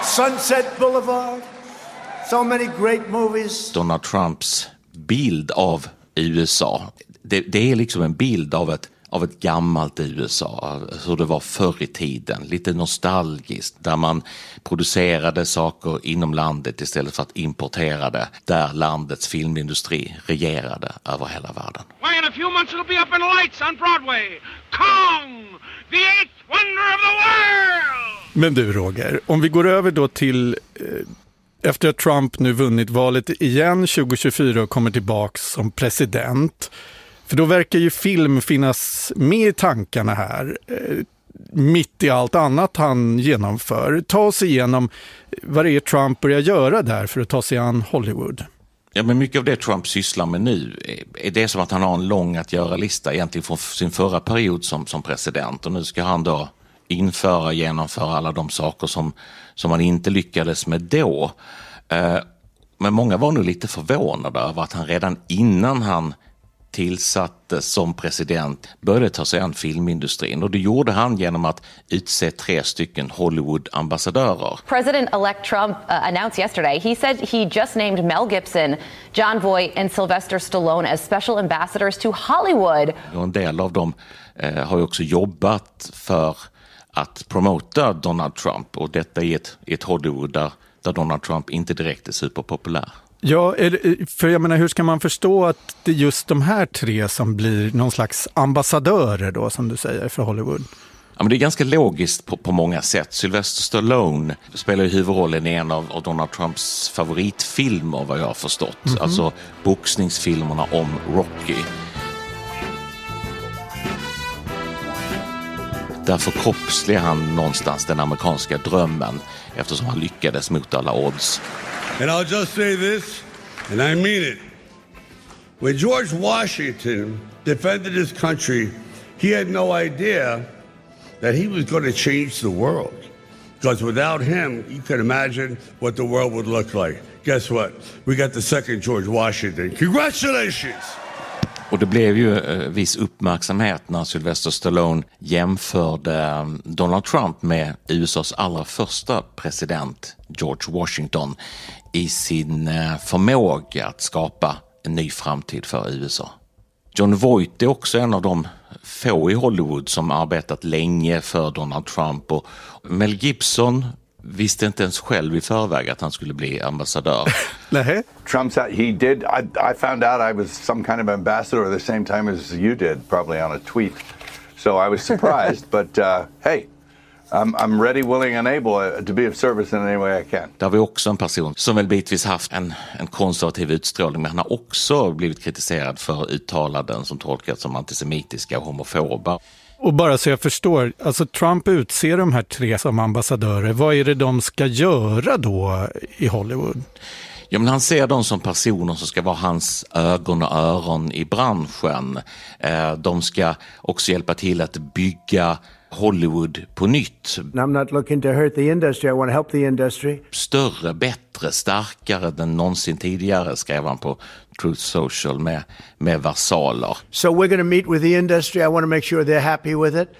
Sunset Boulevard. So many great movies. Donald Trumps bild av U S A, det, det är liksom en bild av ett, av ett gammalt U S A, hur det var förr i tiden, lite nostalgiskt, där man producerade saker inom landet istället för att importera det, där landets filmindustri regerade över hela världen. Why, in a few months it'll be up in lights on Broadway. Kong, the eighth wonder of the world! Men du Roger, om vi går över då till eh, efter att Trump nu vunnit valet igen tjugo tjugofyra och kommer tillbaka som president. För då verkar ju film finnas med i tankarna här, eh, mitt i allt annat han genomför. Ta oss igenom vad det är Trump börjar göra där för att ta sig an Hollywood. Ja, men mycket av det Trump sysslar med nu är det som att han har en lång att göra-lista egentligen från sin förra period som, som president. Och nu ska han då införa, genomföra alla de saker som, som han inte lyckades med då. Eh, men många var nog lite förvånade över att han redan innan han tillsattes som president började ta sig an filmindustrin. Och det gjorde han genom att utse tre stycken Hollywood-ambassadörer. President-elect Trump uh, announced yesterday he said he just named Mel Gibson, John Voight and Sylvester Stallone as special ambassadors to Hollywood. Och en del av dem eh, har ju också jobbat för att promota Donald Trump, och detta är ett, ett Hollywood där, där Donald Trump inte direkt är superpopulär. Ja, för jag menar, hur ska man förstå att det är just de här tre som blir någon slags ambassadörer då, som du säger, för Hollywood? Ja, men det är ganska logiskt på, på många sätt. Sylvester Stallone spelar ju huvudrollen i en av, av Donald Trumps favoritfilmer, vad jag har förstått. Mm-hmm. Alltså boxningsfilmerna om Rocky. Där förkroppsligar han någonstans den amerikanska drömmen eftersom han lyckades mot alla odds. And I'll just say this, and I mean it. When George Washington defended his country, he had no idea that he was going to change the world. Because without him, you can imagine what the world would look like. Guess what? We got the second George Washington. Congratulations! Och det blev ju eh, viss uppmärksamhet när Sylvester Stallone jämförde eh, Donald Trump med U S A:s allra första president, George Washington, i sin eh, förmåga att skapa en ny framtid för U S A. John Voight är också en av de få i Hollywood som arbetat länge för Donald Trump, och Mel Gibson visste inte ens själv i förväg att han skulle bli ambassadör. Nej. Trump's out, he did. I, I found out I was some kind of ambassador at the same time as you did, probably on a tweet. So I was surprised, but uh, hey, I'm, I'm ready, willing and able to be of service in any way I can. Där var också en person som väl bitvis haft en, en konservativ utstrålning, men han har också blivit kritiserad för uttalanden som tolkats som antisemitiska och homofoba. Och bara så jag förstår, alltså Trump utser de här tre som ambassadörer. Vad är det de ska göra då i Hollywood? Ja, men han ser dem som personer som ska vara hans ögon och öron i branschen. Eh, de ska också hjälpa till att bygga Hollywood på nytt. I'm not looking to hurt the industry. I want to help the industry. Större, bättre, starkare än någonsin tidigare, skrev han på Truth Social med, med versaler. So we're going to meet with the industry. I want to make sure they're happy with it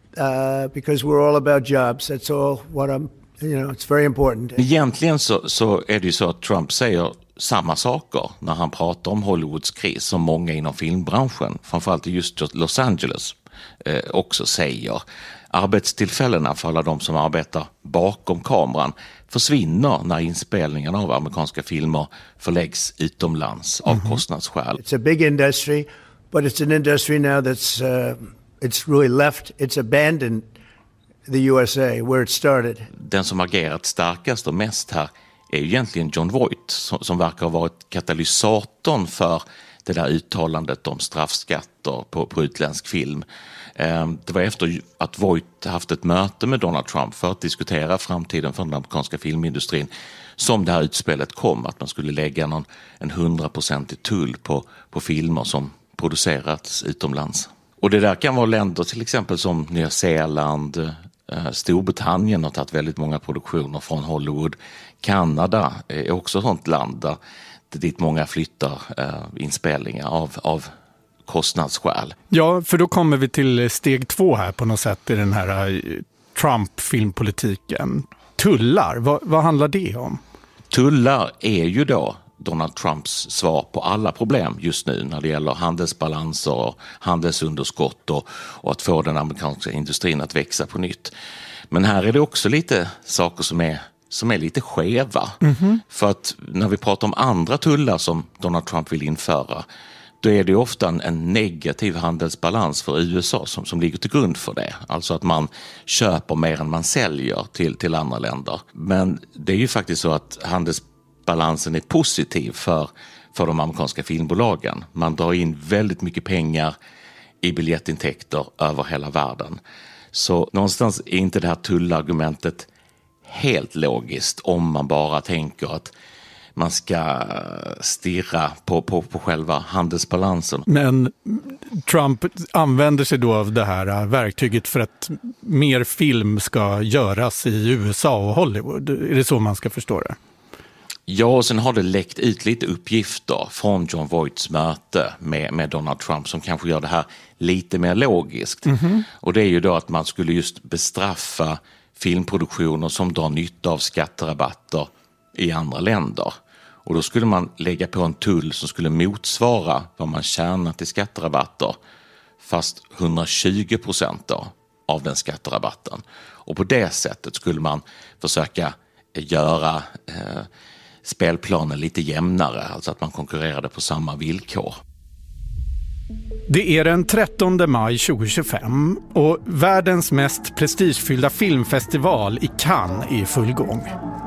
uh, because we're all about jobs. That's all what I'm, you know, it's very important. Egentligen så, så är det ju så att Trump säger samma saker när han pratar om Hollywoods kris som många inom filmbranschen, framförallt i just Los Angeles, eh, också säger. Arbetstillfällena för alla de som arbetar bakom kameran försvinner när inspelningen av amerikanska filmer förläggs utomlands av mm-hmm. kostnadsskäl. It's a big industry, but it's an industry now that's uh, it's really left, it's abandoned the U S A where it started. Den som agerat starkast och mest här är egentligen John Voight, som, som verkar ha varit katalysatorn för det där uttalandet om straffskatter på, på utländsk film. Det var efter att Voight haft ett möte med Donald Trump för att diskutera framtiden för den amerikanska filmindustrin som det här utspelet kom, att man skulle lägga någon, en hundraprocentig tull på, på filmer som producerats utomlands. Och det där kan vara länder till exempel som Nya Zeeland, Storbritannien har tagit väldigt många produktioner från Hollywood. Kanada är också ett sånt land där dit många flyttar inspelningar av, av kostnadsskäl. Ja, för då kommer vi till steg två här på något sätt i den här Trump-filmpolitiken. tullar. Vad, vad handlar det om? Tullar är ju då Donald Trumps svar på alla problem just nu när det gäller handelsbalanser och handelsunderskott och, och att få den amerikanska industrin att växa på nytt. Men här är det också lite saker som är, som är lite skeva. Mm-hmm. För att när vi pratar om andra tullar som Donald Trump vill införa, då är det ofta en, en negativ handelsbalans för U S A som, som ligger till grund för det. Alltså att man köper mer än man säljer till, till andra länder. Men det är ju faktiskt så att handelsbalansen är positiv för, för de amerikanska filmbolagen. Man drar in väldigt mycket pengar i biljettintäkter över hela världen. Så någonstans är inte det här tullargumentet helt logiskt om man bara tänker att man ska stirra på, på, på själva handelsbalansen. Men Trump använder sig då av det här verktyget för att mer film ska göras i U S A och Hollywood. Är det så man ska förstå det? Ja, och sen har det läckt ut lite uppgifter från Jon Voights möte med, med Donald Trump som kanske gör det här lite mer logiskt. Mm-hmm. Och det är ju då att man skulle just bestraffa filmproduktioner som drar nytta av skatterabatter i andra länder. Och då skulle man lägga på en tull som skulle motsvara vad man tjänat i skatterabatter, fast hundratjugo procent då av den skatterabatten. Och på det sättet skulle man försöka göra eh, spelplanen lite jämnare, alltså att man konkurrerade på samma villkor. Det är den trettonde maj tjugohundratjugofem och världens mest prestigefyllda filmfestival i Cannes är i full gång.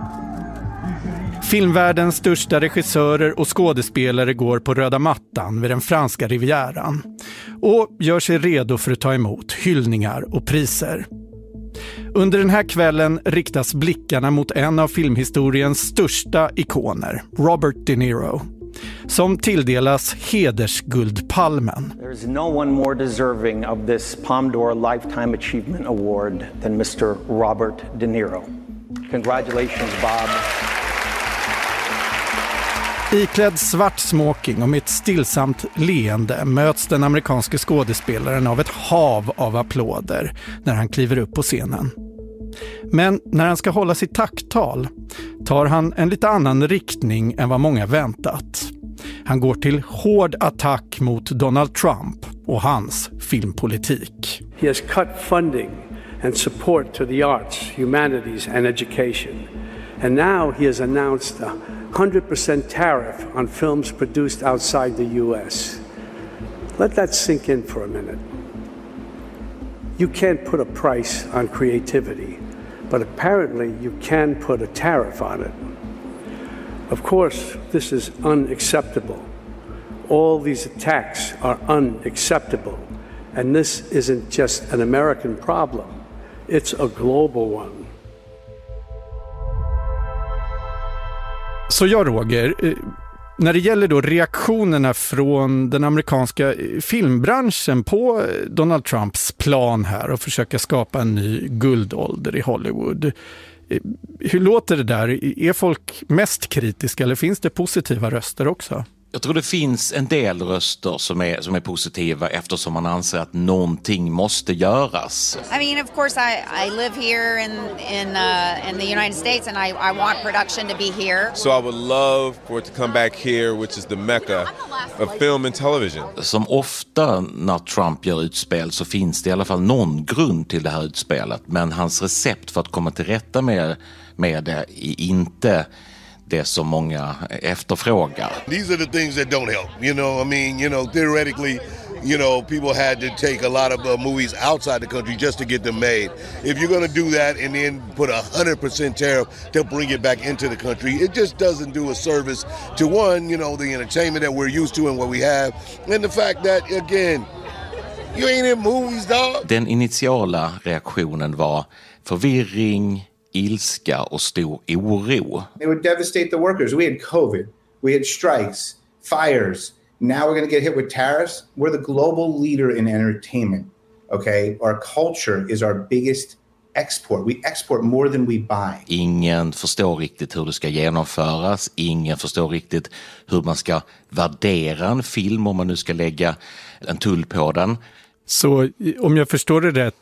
Filmvärldens största regissörer och skådespelare går på röda mattan vid den franska rivieran och gör sig redo för att ta emot hyllningar och priser. Under den här kvällen riktas blickarna mot en av filmhistoriens största ikoner, Robert De Niro, som tilldelas hedersguldpalmen. There is no one more deserving of this Palme d'Or Lifetime Achievement Award than mister Robert De Niro. Congratulations, Bob. Iklädd svart smoking och med ett stillsamt leende möts den amerikanske skådespelaren av ett hav av applåder när han kliver upp på scenen. Men när han ska hålla sitt tacktal tar han en lite annan riktning än vad många väntat. Han går till hård attack mot Donald Trump och hans filmpolitik. He has cut funding and support to the arts, humanities and education. And now he has announced a one hundred percent tariff on films produced outside the U S. Let that sink in for a minute. You can't put a price on creativity, but apparently you can put a tariff on it. Of course, this is unacceptable. All these attacks are unacceptable. And this isn't just an American problem. It's a global one. Så jag, Roger, när det gäller då reaktionerna från den amerikanska filmbranschen på Donald Trumps plan här och försöka skapa en ny guldålder i Hollywood. Hur låter det där? Är folk mest kritiska eller finns det positiva röster också? Jag tror det finns en del röster som är, som är positiva eftersom man anser att någonting måste göras. I mean, of course, I, I live here in, in, uh, in the United States and I, I want production to be here. So I would love for it to come back here, which is the mecca of film and television. Som ofta när Trump gör utspel så finns det i alla fall någon grund till det här utspelet. Men hans recept för att komma till rätta med, med det är inte det som många efterfrågar. These are the things that don't help. You know, I mean, you know, theoretically, you know, people had to take a lot of uh, movies outside the country just to get them made. If you're going to do that and then put a one hundred percent tariff to bring it back into the country, it just doesn't do a service to one, you know, the entertainment that we're used to and what we have, and the fact that, again, you ain't in movies, dog. Den initiala reaktionen var förvirring, ilska och stor oro. It would devastate the workers. We had COVID, we had strikes, fires. Now we're going to get hit with tariffs. We're the global leader in entertainment. Okay, our culture is our biggest export. We export more than we buy. Ingen förstår riktigt hur det ska genomföras. Ingen förstår riktigt hur man ska värdera en film om man nu ska lägga en tull på den. Så om jag förstår det rätt,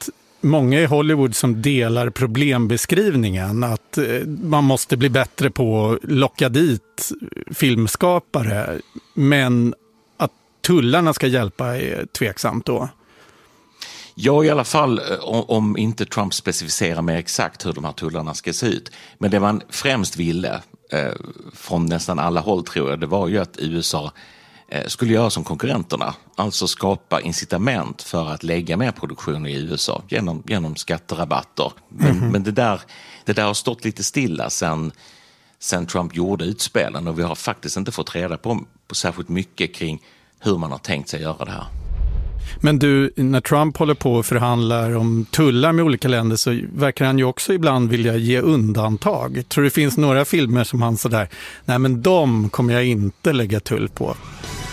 många i Hollywood som delar problembeskrivningen att man måste bli bättre på att locka dit filmskapare, men att tullarna ska hjälpa är tveksamt då. Ja, i alla fall om, om inte Trump specificerar mer exakt hur de här tullarna ska se ut. Men det man främst ville eh, från nästan alla håll, tror jag, det var ju att U S A eh, skulle göra som konkurrenterna. Alltså skapa incitament för att lägga mer produktion i U S A genom, genom skatterabatter. Men, mm-hmm. men det, där, det där har stått lite stilla sen, sen Trump gjorde utspelen, och vi har faktiskt inte fått reda på, på särskilt mycket kring hur man har tänkt sig göra det här. Men du, när Trump håller på och förhandlar om tullar med olika länder så verkar han ju också ibland vilja ge undantag. Tror du det finns några filmer som han sådär, nej men de kommer jag inte lägga tull på? Uh,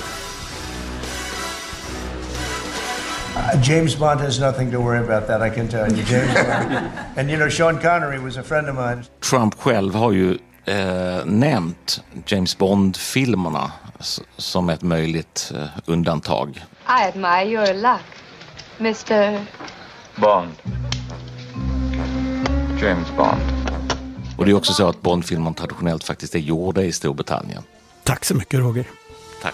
James Bond has nothing to worry about that, I can tell you. James Bond. And you know, Sean Connery was a friend of mine. Trump själv har ju eh, nämnt James Bond-filmerna som ett möjligt eh, undantag. I admire your luck, mister Bond. James Bond. Och det är också så att Bond-filmer traditionellt faktiskt är gjorda i Storbritannien. Tack så mycket, Roger. Tack.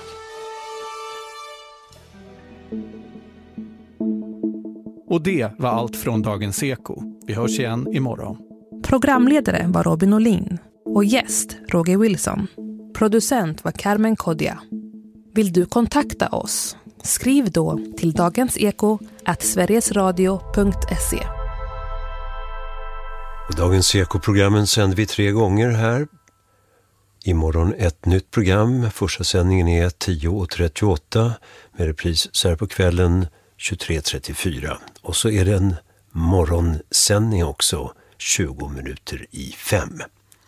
Och det var allt från Dagens Eko. Vi hörs igen imorgon. Programledare var Robin Olin och gäst Roger Wilson. Producent var Carmen Kodia. Vill du kontakta oss? Skriv då till dagenseko at sverigesradio punkt se. Dagens Eko-programmen sänder vi tre gånger här. Imorgon ett nytt program. Första sändningen är tio trettioåtta med repris så här på kvällen tjugotre trettiofyra. Och så är det en morgonsändning också, tjugo minuter i fem.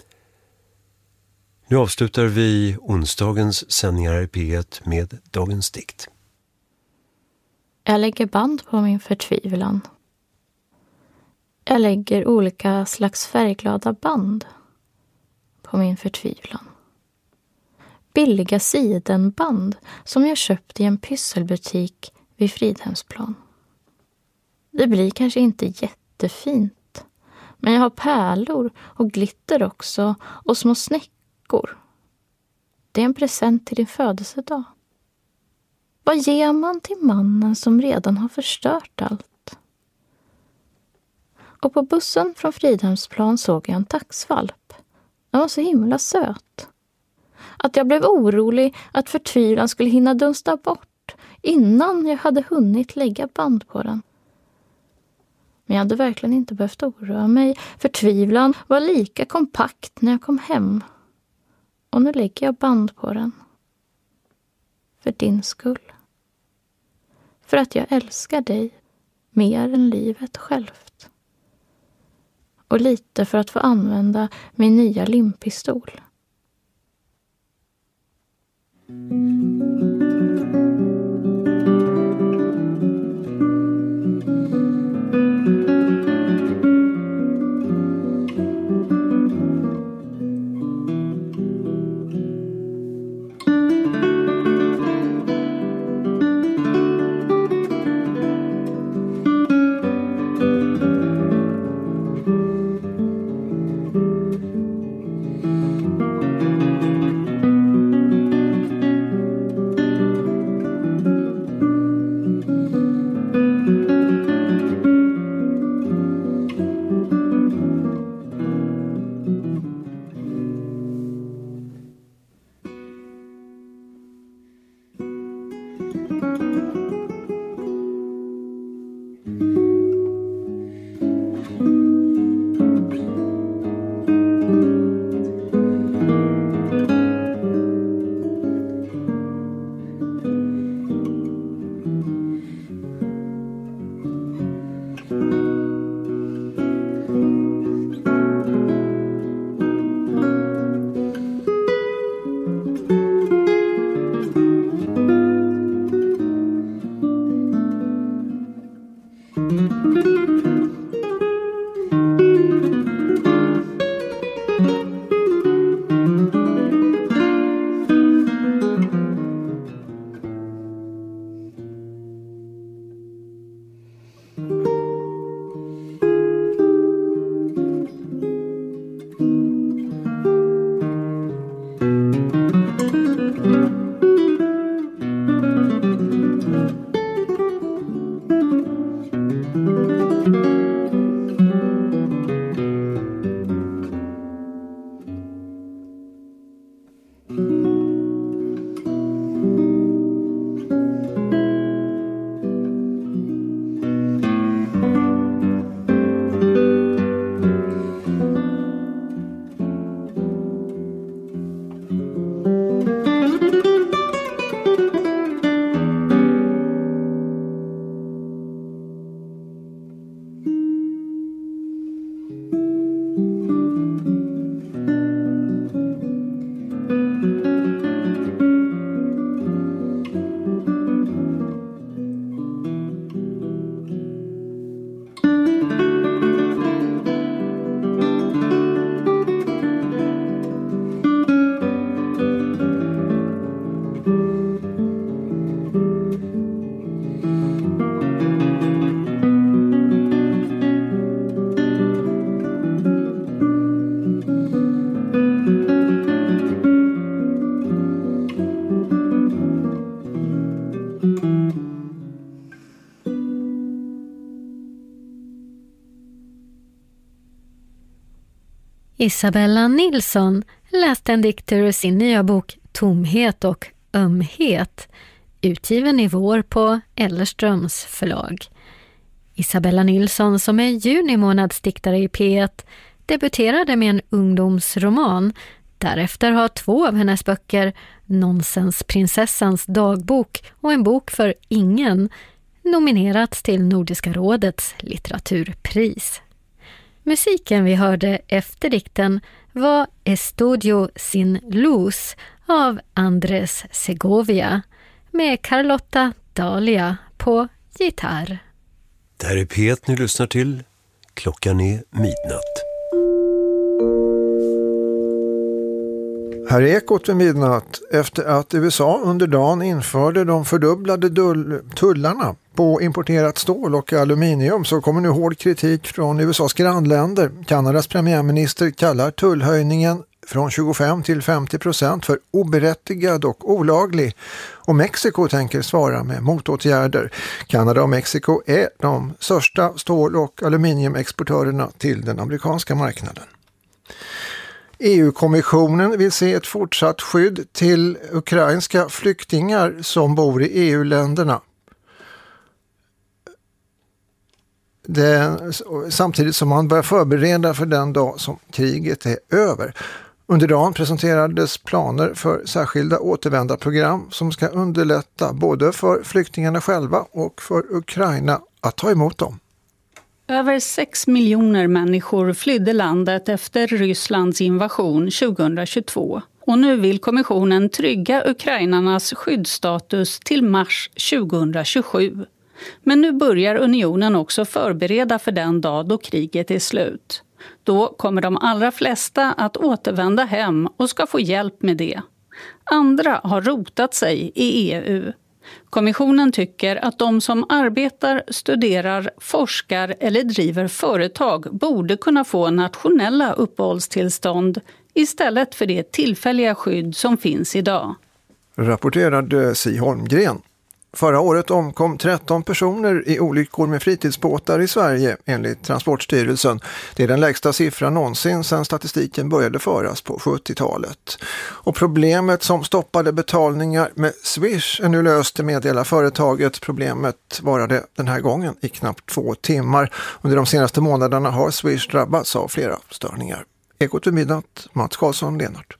Nu avslutar vi onsdagens sändningar i P ett med dagens dikt. Jag lägger band på min förtvivlan. Jag lägger olika slags färgglada band på min förtvivlan. Billiga sidenband som jag köpt i en pysselbutik vid Fridhemsplan. Det blir kanske inte jättefint, men jag har pärlor och glitter också och små snäckor. Det är en present till din födelsedag. Vad ger man till mannen som redan har förstört allt? Och på bussen från Fridhemsplan såg jag en taxvalp. Den var så himla söt. Att jag blev orolig att förtvivlan skulle hinna dunsta bort innan jag hade hunnit lägga band på den. Men jag hade verkligen inte behövt oroa mig. Förtvivlan var lika kompakt när jag kom hem. Och nu lägger jag band på den. För din skull. För att jag älskar dig mer än livet självt. Och lite för att få använda min nya limpistol. Isabella Nilsson läste en dikt ur sin nya bok Tomhet och ömhet, utgiven i vår på Ellerströms förlag. Isabella Nilsson, som är juni månads diktare i P ett, debuterade med en ungdomsroman. Därefter har två av hennes böcker, Nonsensprinsessans dagbok och En bok för ingen, nominerats till Nordiska rådets litteraturpris. Musiken vi hörde efter dikten var Estudio sin luz av Andres Segovia med Carlotta Dahlia på gitarr. Det här är P ett ni lyssnar till. Klockan är midnatt. Här är Ekot vid midnatt. Efter att U S A under dagen införde de fördubblade tullarna på importerat stål och aluminium så kommer nu hård kritik från U S A:s grannländer. Kanadas premiärminister kallar tullhöjningen från tjugofem till femtio procent för oberättigad och olaglig. Och Mexiko tänker svara med motåtgärder. Kanada och Mexiko är de största stål- och aluminiumexportörerna till den amerikanska marknaden. E U-kommissionen vill se ett fortsatt skydd till ukrainska flyktingar som bor i E U-länderna. Det, samtidigt som man börjar förbereda för den dag som kriget är över. Under dagen presenterades planer för särskilda återvändarprogram som ska underlätta både för flyktingarna själva och för Ukraina att ta emot dem. Över sex miljoner människor flydde landet efter Rysslands invasion tjugohundratjugotvå. Och nu vill kommissionen trygga ukrainarnas skyddsstatus till mars tjugohundratjugosju. Men nu börjar unionen också förbereda för den dag då kriget är slut. Då kommer de allra flesta att återvända hem och ska få hjälp med det. Andra har rotat sig i E U. Kommissionen tycker att de som arbetar, studerar, forskar eller driver företag borde kunna få nationella uppehållstillstånd istället för det tillfälliga skydd som finns idag. Rapporterade Si Holmgren. Förra året omkom tretton personer i olyckor med fritidsbåtar i Sverige enligt Transportstyrelsen. Det är den lägsta siffran någonsin sedan statistiken började föras på sjuttiotalet. Och problemet som stoppade betalningar med Swish är nu löst, meddelar företaget. Problemet varade den här gången i knappt två timmar. Under de senaste månaderna har Swish drabbats av flera störningar. Ekot vid midnatt, Mats Karlsson, Lenart.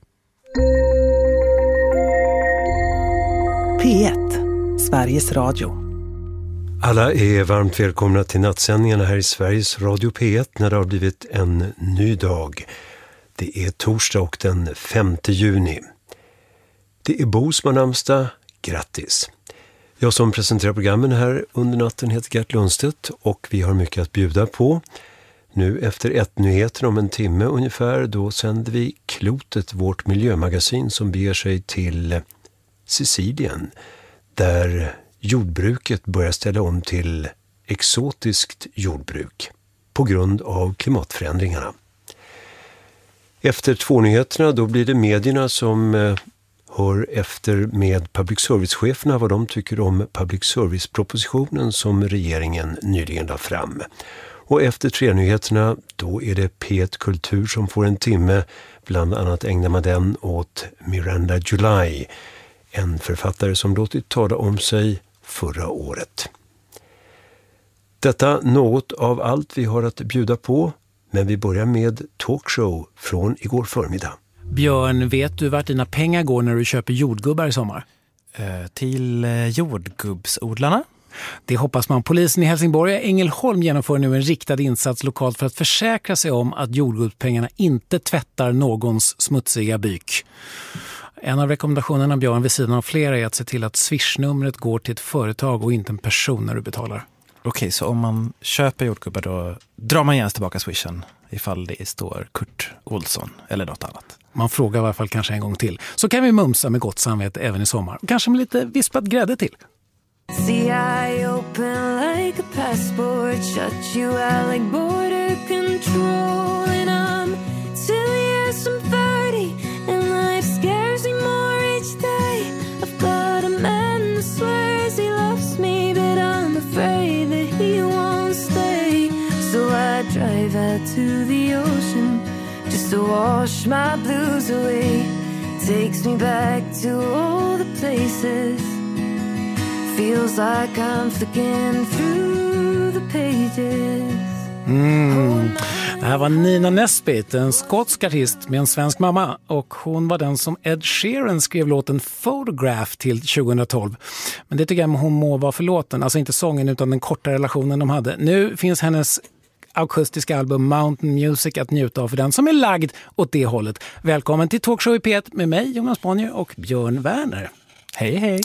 P ett, Sveriges Radio. Alla är varmt välkomna till nattsändningarna här i Sveriges Radio P ett när det har blivit en ny dag. Det är torsdag och den femte juni. Det är Bo som har namnsdag. Grattis! Jag som presenterar programmen här under natten heter Gert Lundstedt och vi har mycket att bjuda på. Nu efter ett nyheter om en timme ungefär, då sänder vi Klotet, vårt miljömagasin som beger sig till Sicilien, där jordbruket börjar ställa om till exotiskt jordbruk på grund av klimatförändringarna. Efter två nyheterna då blir det medierna som eh, hör efter med public service-cheferna vad de tycker om public service-propositionen som regeringen nyligen la fram. Och efter tre nyheterna då är det P ett Kultur som får en timme, bland annat ägnar man den åt Miranda July, en författare som låtit tala om sig förra året. Detta något av allt vi har att bjuda på, men vi börjar med talkshow från igår förmiddag. Björn, vet du vart dina pengar går när du köper jordgubbar i sommar? Uh, till uh, jordgubbsodlarna? Det hoppas man. Polisen i Helsingborg och Ängelholm genomför nu en riktad insats lokalt för att försäkra sig om att jordgubbspengarna inte tvättar någons smutsiga byk. En av rekommendationerna, Björn, vid sidan av flera är att se till att Swish-numret går till ett företag och inte en person när du betalar. Okej, så om man köper jordgubbar då drar man gärna tillbaka Swishen ifall det står Kurt Olsson eller något annat. Man frågar i alla fall kanske en gång till. Så kan vi mumsa med gott samvete även i sommar. Kanske med lite vispad grädde till. See, I open like a passport, shut you out like border control. And I'm two years from thirty, and life scares me more each day. I've got a man who swears he loves me, but I'm afraid that he won't stay. So I drive out to the ocean, just to wash my blues away. Takes me back to all the places. Feels like I'm flicking through the pages. Mm. Det här var Nina Nesbitt, en skotsk artist med en svensk mamma, och hon var den som Ed Sheeran skrev låten Photograph till tjugohundratolv. Men det tycker jag hon må vara förlåten, alltså inte sången utan den korta relationen de hade. Nu finns hennes akustiska album Mountain Music att njuta av för den som är lagd åt det hållet. Välkommen till Talkshow i P ett med mig, Jonas Bonnier, och Björn Werner. Hej, hej.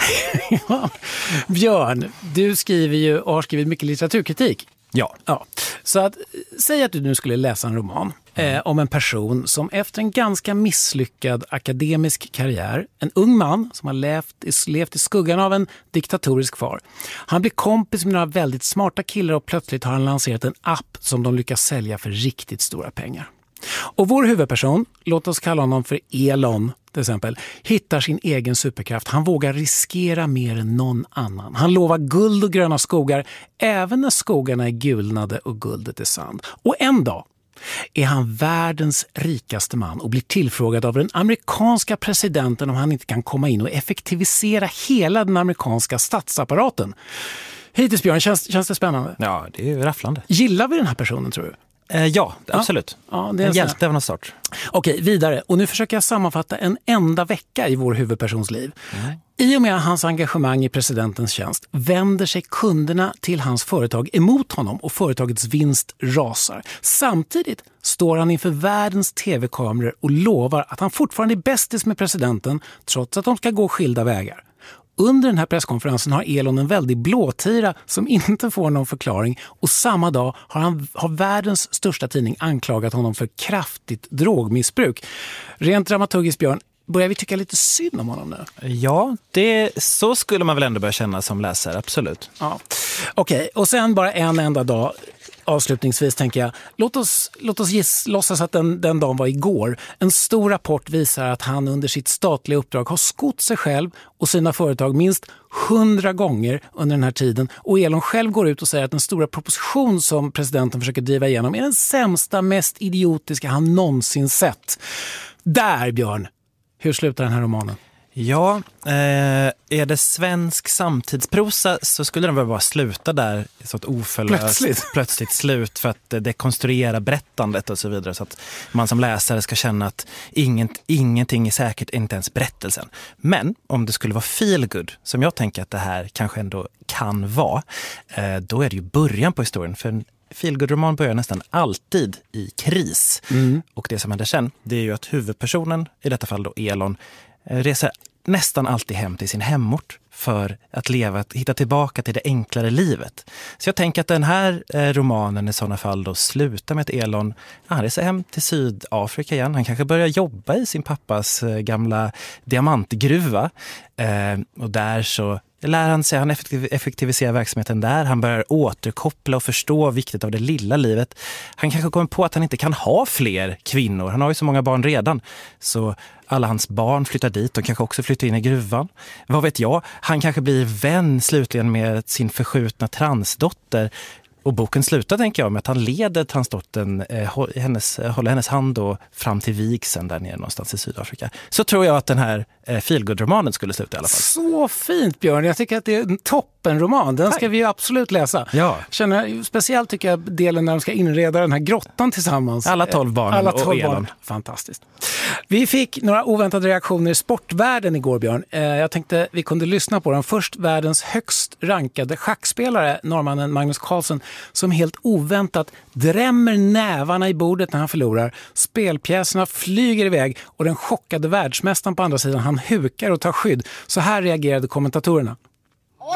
Ja. Björn, du skriver ju och har skrivit mycket litteraturkritik. Ja. ja. Så att, säg att du nu skulle läsa en roman eh, om en person som efter en ganska misslyckad akademisk karriär, en ung man som har levt i, levt i skuggan av en diktatorisk far. Han blir kompis med några väldigt smarta killar och plötsligt har han lanserat en app som de lyckas sälja för riktigt stora pengar. Och vår huvudperson, låt oss kalla honom för Elon till exempel, hittar sin egen superkraft. Han vågar riskera mer än någon annan. Han lovar guld och gröna skogar även när skogarna är gulnade och guldet är sand. Och en dag är han världens rikaste man och blir tillfrågad av den amerikanska presidenten om han inte kan komma in och effektivisera hela den amerikanska statsapparaten. Hittills, Björn, känns, känns det spännande? Ja, det är ju rafflande. Gillar vi den här personen, tror du? Eh, ja, absolut. Ja, ja, det är en hjälte av någon sort. Okej, vidare. Och nu försöker jag sammanfatta en enda vecka i vår huvudpersons liv. Mm. I och med hans engagemang i presidentens tjänst vänder sig kunderna till hans företag emot honom och företagets vinst rasar. Samtidigt står han inför världens tv-kameror och lovar att han fortfarande är bästis med presidenten trots att de ska gå skilda vägar. Under den här presskonferensen har Elon en väldig blåtira som inte får någon förklaring, och samma dag har, han, har världens största tidning anklagat honom för kraftigt drogmissbruk. Rent dramaturgiskt, Björn, börjar vi tycka lite synd om honom nu? Ja, det, så skulle man väl ändå börja känna som läsare, absolut. Ja. Okej, okay, och sen bara en enda dag. Avslutningsvis tänker jag, låt oss, låt oss giss, låtsas att den, den dagen var igår. En stor rapport visar att han under sitt statliga uppdrag har skott sig själv och sina företag minst hundra gånger under den här tiden. Och Elon själv går ut och säger att den stora proposition som presidenten försöker driva igenom är den sämsta, mest idiotiska han någonsin sett. Där, Björn, hur slutar den här romanen? Ja, eh, är det svensk samtidsprosa så skulle den väl bara sluta där i så ett oförlöst plötsligt. plötsligt slut för att dekonstruera berättandet och så vidare, så att man som läsare ska känna att inget, ingenting är säkert, inte ens berättelsen. Men om det skulle vara feel good, som jag tänker att det här kanske ändå kan vara, eh, då är det ju början på historien, för en feelgood-roman börjar nästan alltid i kris. Mm. Och det som händer sen, det är ju att huvudpersonen, i detta fall då Elon, reser nästan alltid hem till sin hemort för att leva, att hitta tillbaka till det enklare livet. Så jag tänker att den här romanen i sådana fall då slutar med att Elon, han reser hem till Sydafrika igen. Han kanske börjar jobba i sin pappas gamla diamantgruva. Eh, och där så lär han sig, han effektiv, effektiviserar verksamheten där. Han börjar återkoppla och förstå viktigt av det lilla livet. Han kanske kommer på att han inte kan ha fler kvinnor. Han har ju så många barn redan. Så alla hans barn flyttar dit och kanske också flyttar in i gruvan. Vad vet jag? Han kanske blir vän slutligen med sin förskjutna transdotter. Och boken slutar, tänker jag, med att han leder transdottern, eh, hennes, håller hennes hand då fram till vigseln där nere någonstans i Sydafrika. Så tror jag att den här eh, feelgood-romanen skulle sluta i alla fall. Så fint, Björn. Jag tycker att det är en toppenroman. Den ska vi ju absolut läsa. Ja. Känner, speciellt tycker jag delen när de ska inreda den här grottan tillsammans. Alla tolv barnen Alla tolv och Elon. Barn. Fantastiskt. Vi fick några oväntade reaktioner i sportvärlden igår, Björn. Eh, jag tänkte vi kunde lyssna på den. Först världens högst rankade schackspelare, norrmannen Magnus Carlsen, som helt oväntat drämmer nävarna i bordet när han förlorar. Spelpjäserna flyger iväg och den chockade världsmästaren på andra sidan, han hukar och tar skydd. Så här reagerade kommentatorerna. Oh,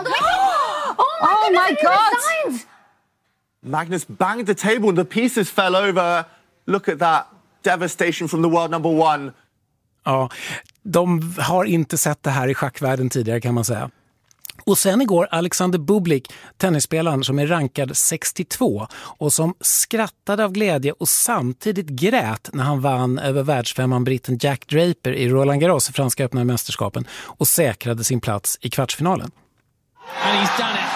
oh my God! Magnus banged the table and the pieces fell over. Look at that devastation from the world number one. Ja, de har inte sett det här i schackvärlden tidigare, kan man säga. Och sen igår Alexander Bublik, tennisspelaren som är rankad sextiotvå och som skrattade av glädje och samtidigt grät när han vann över världsfemman britten Jack Draper i Roland Garros, franska öppna mästerskapen, och säkrade sin plats i kvartsfinalen. And he's done it.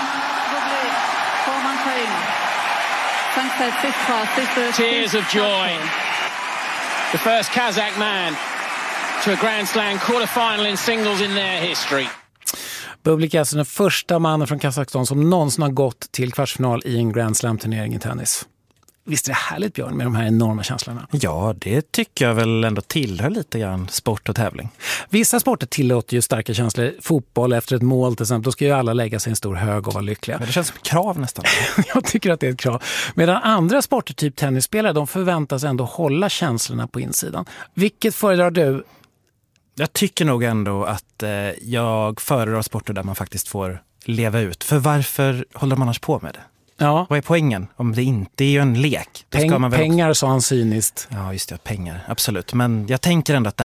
Tears of joy. the first Kazakh man to a Grand Slam quarterfinal in singles in their history. Bublik är alltså den första mannen från Kazakstan som någonsin har gått till kvartsfinal i en Grand Slam-turnering i tennis. Visst är det härligt, Björn, med de här enorma känslorna? Ja, det tycker jag väl ändå tillhör lite grann sport och tävling. Vissa sporter tillåter ju starka känslor. Fotboll efter ett mål till exempel, då ska ju alla lägga sig i en stor hög och vara lyckliga. Men det känns som ett krav nästan. Jag tycker att det är ett krav. Medan andra sporter, typ tennisspelare, de förväntas ändå hålla känslorna på insidan. Vilket föredrar du? Jag tycker nog ändå att eh, jag föredrar sporter där man faktiskt får leva ut. För varför håller man annars på med det? Ja. Vad är poängen? Om det inte är ju en lek. Då Peng, ska man väl pengar också... sa han cyniskt. Ja, just det. Pengar. Absolut. Men jag tänker ändå att det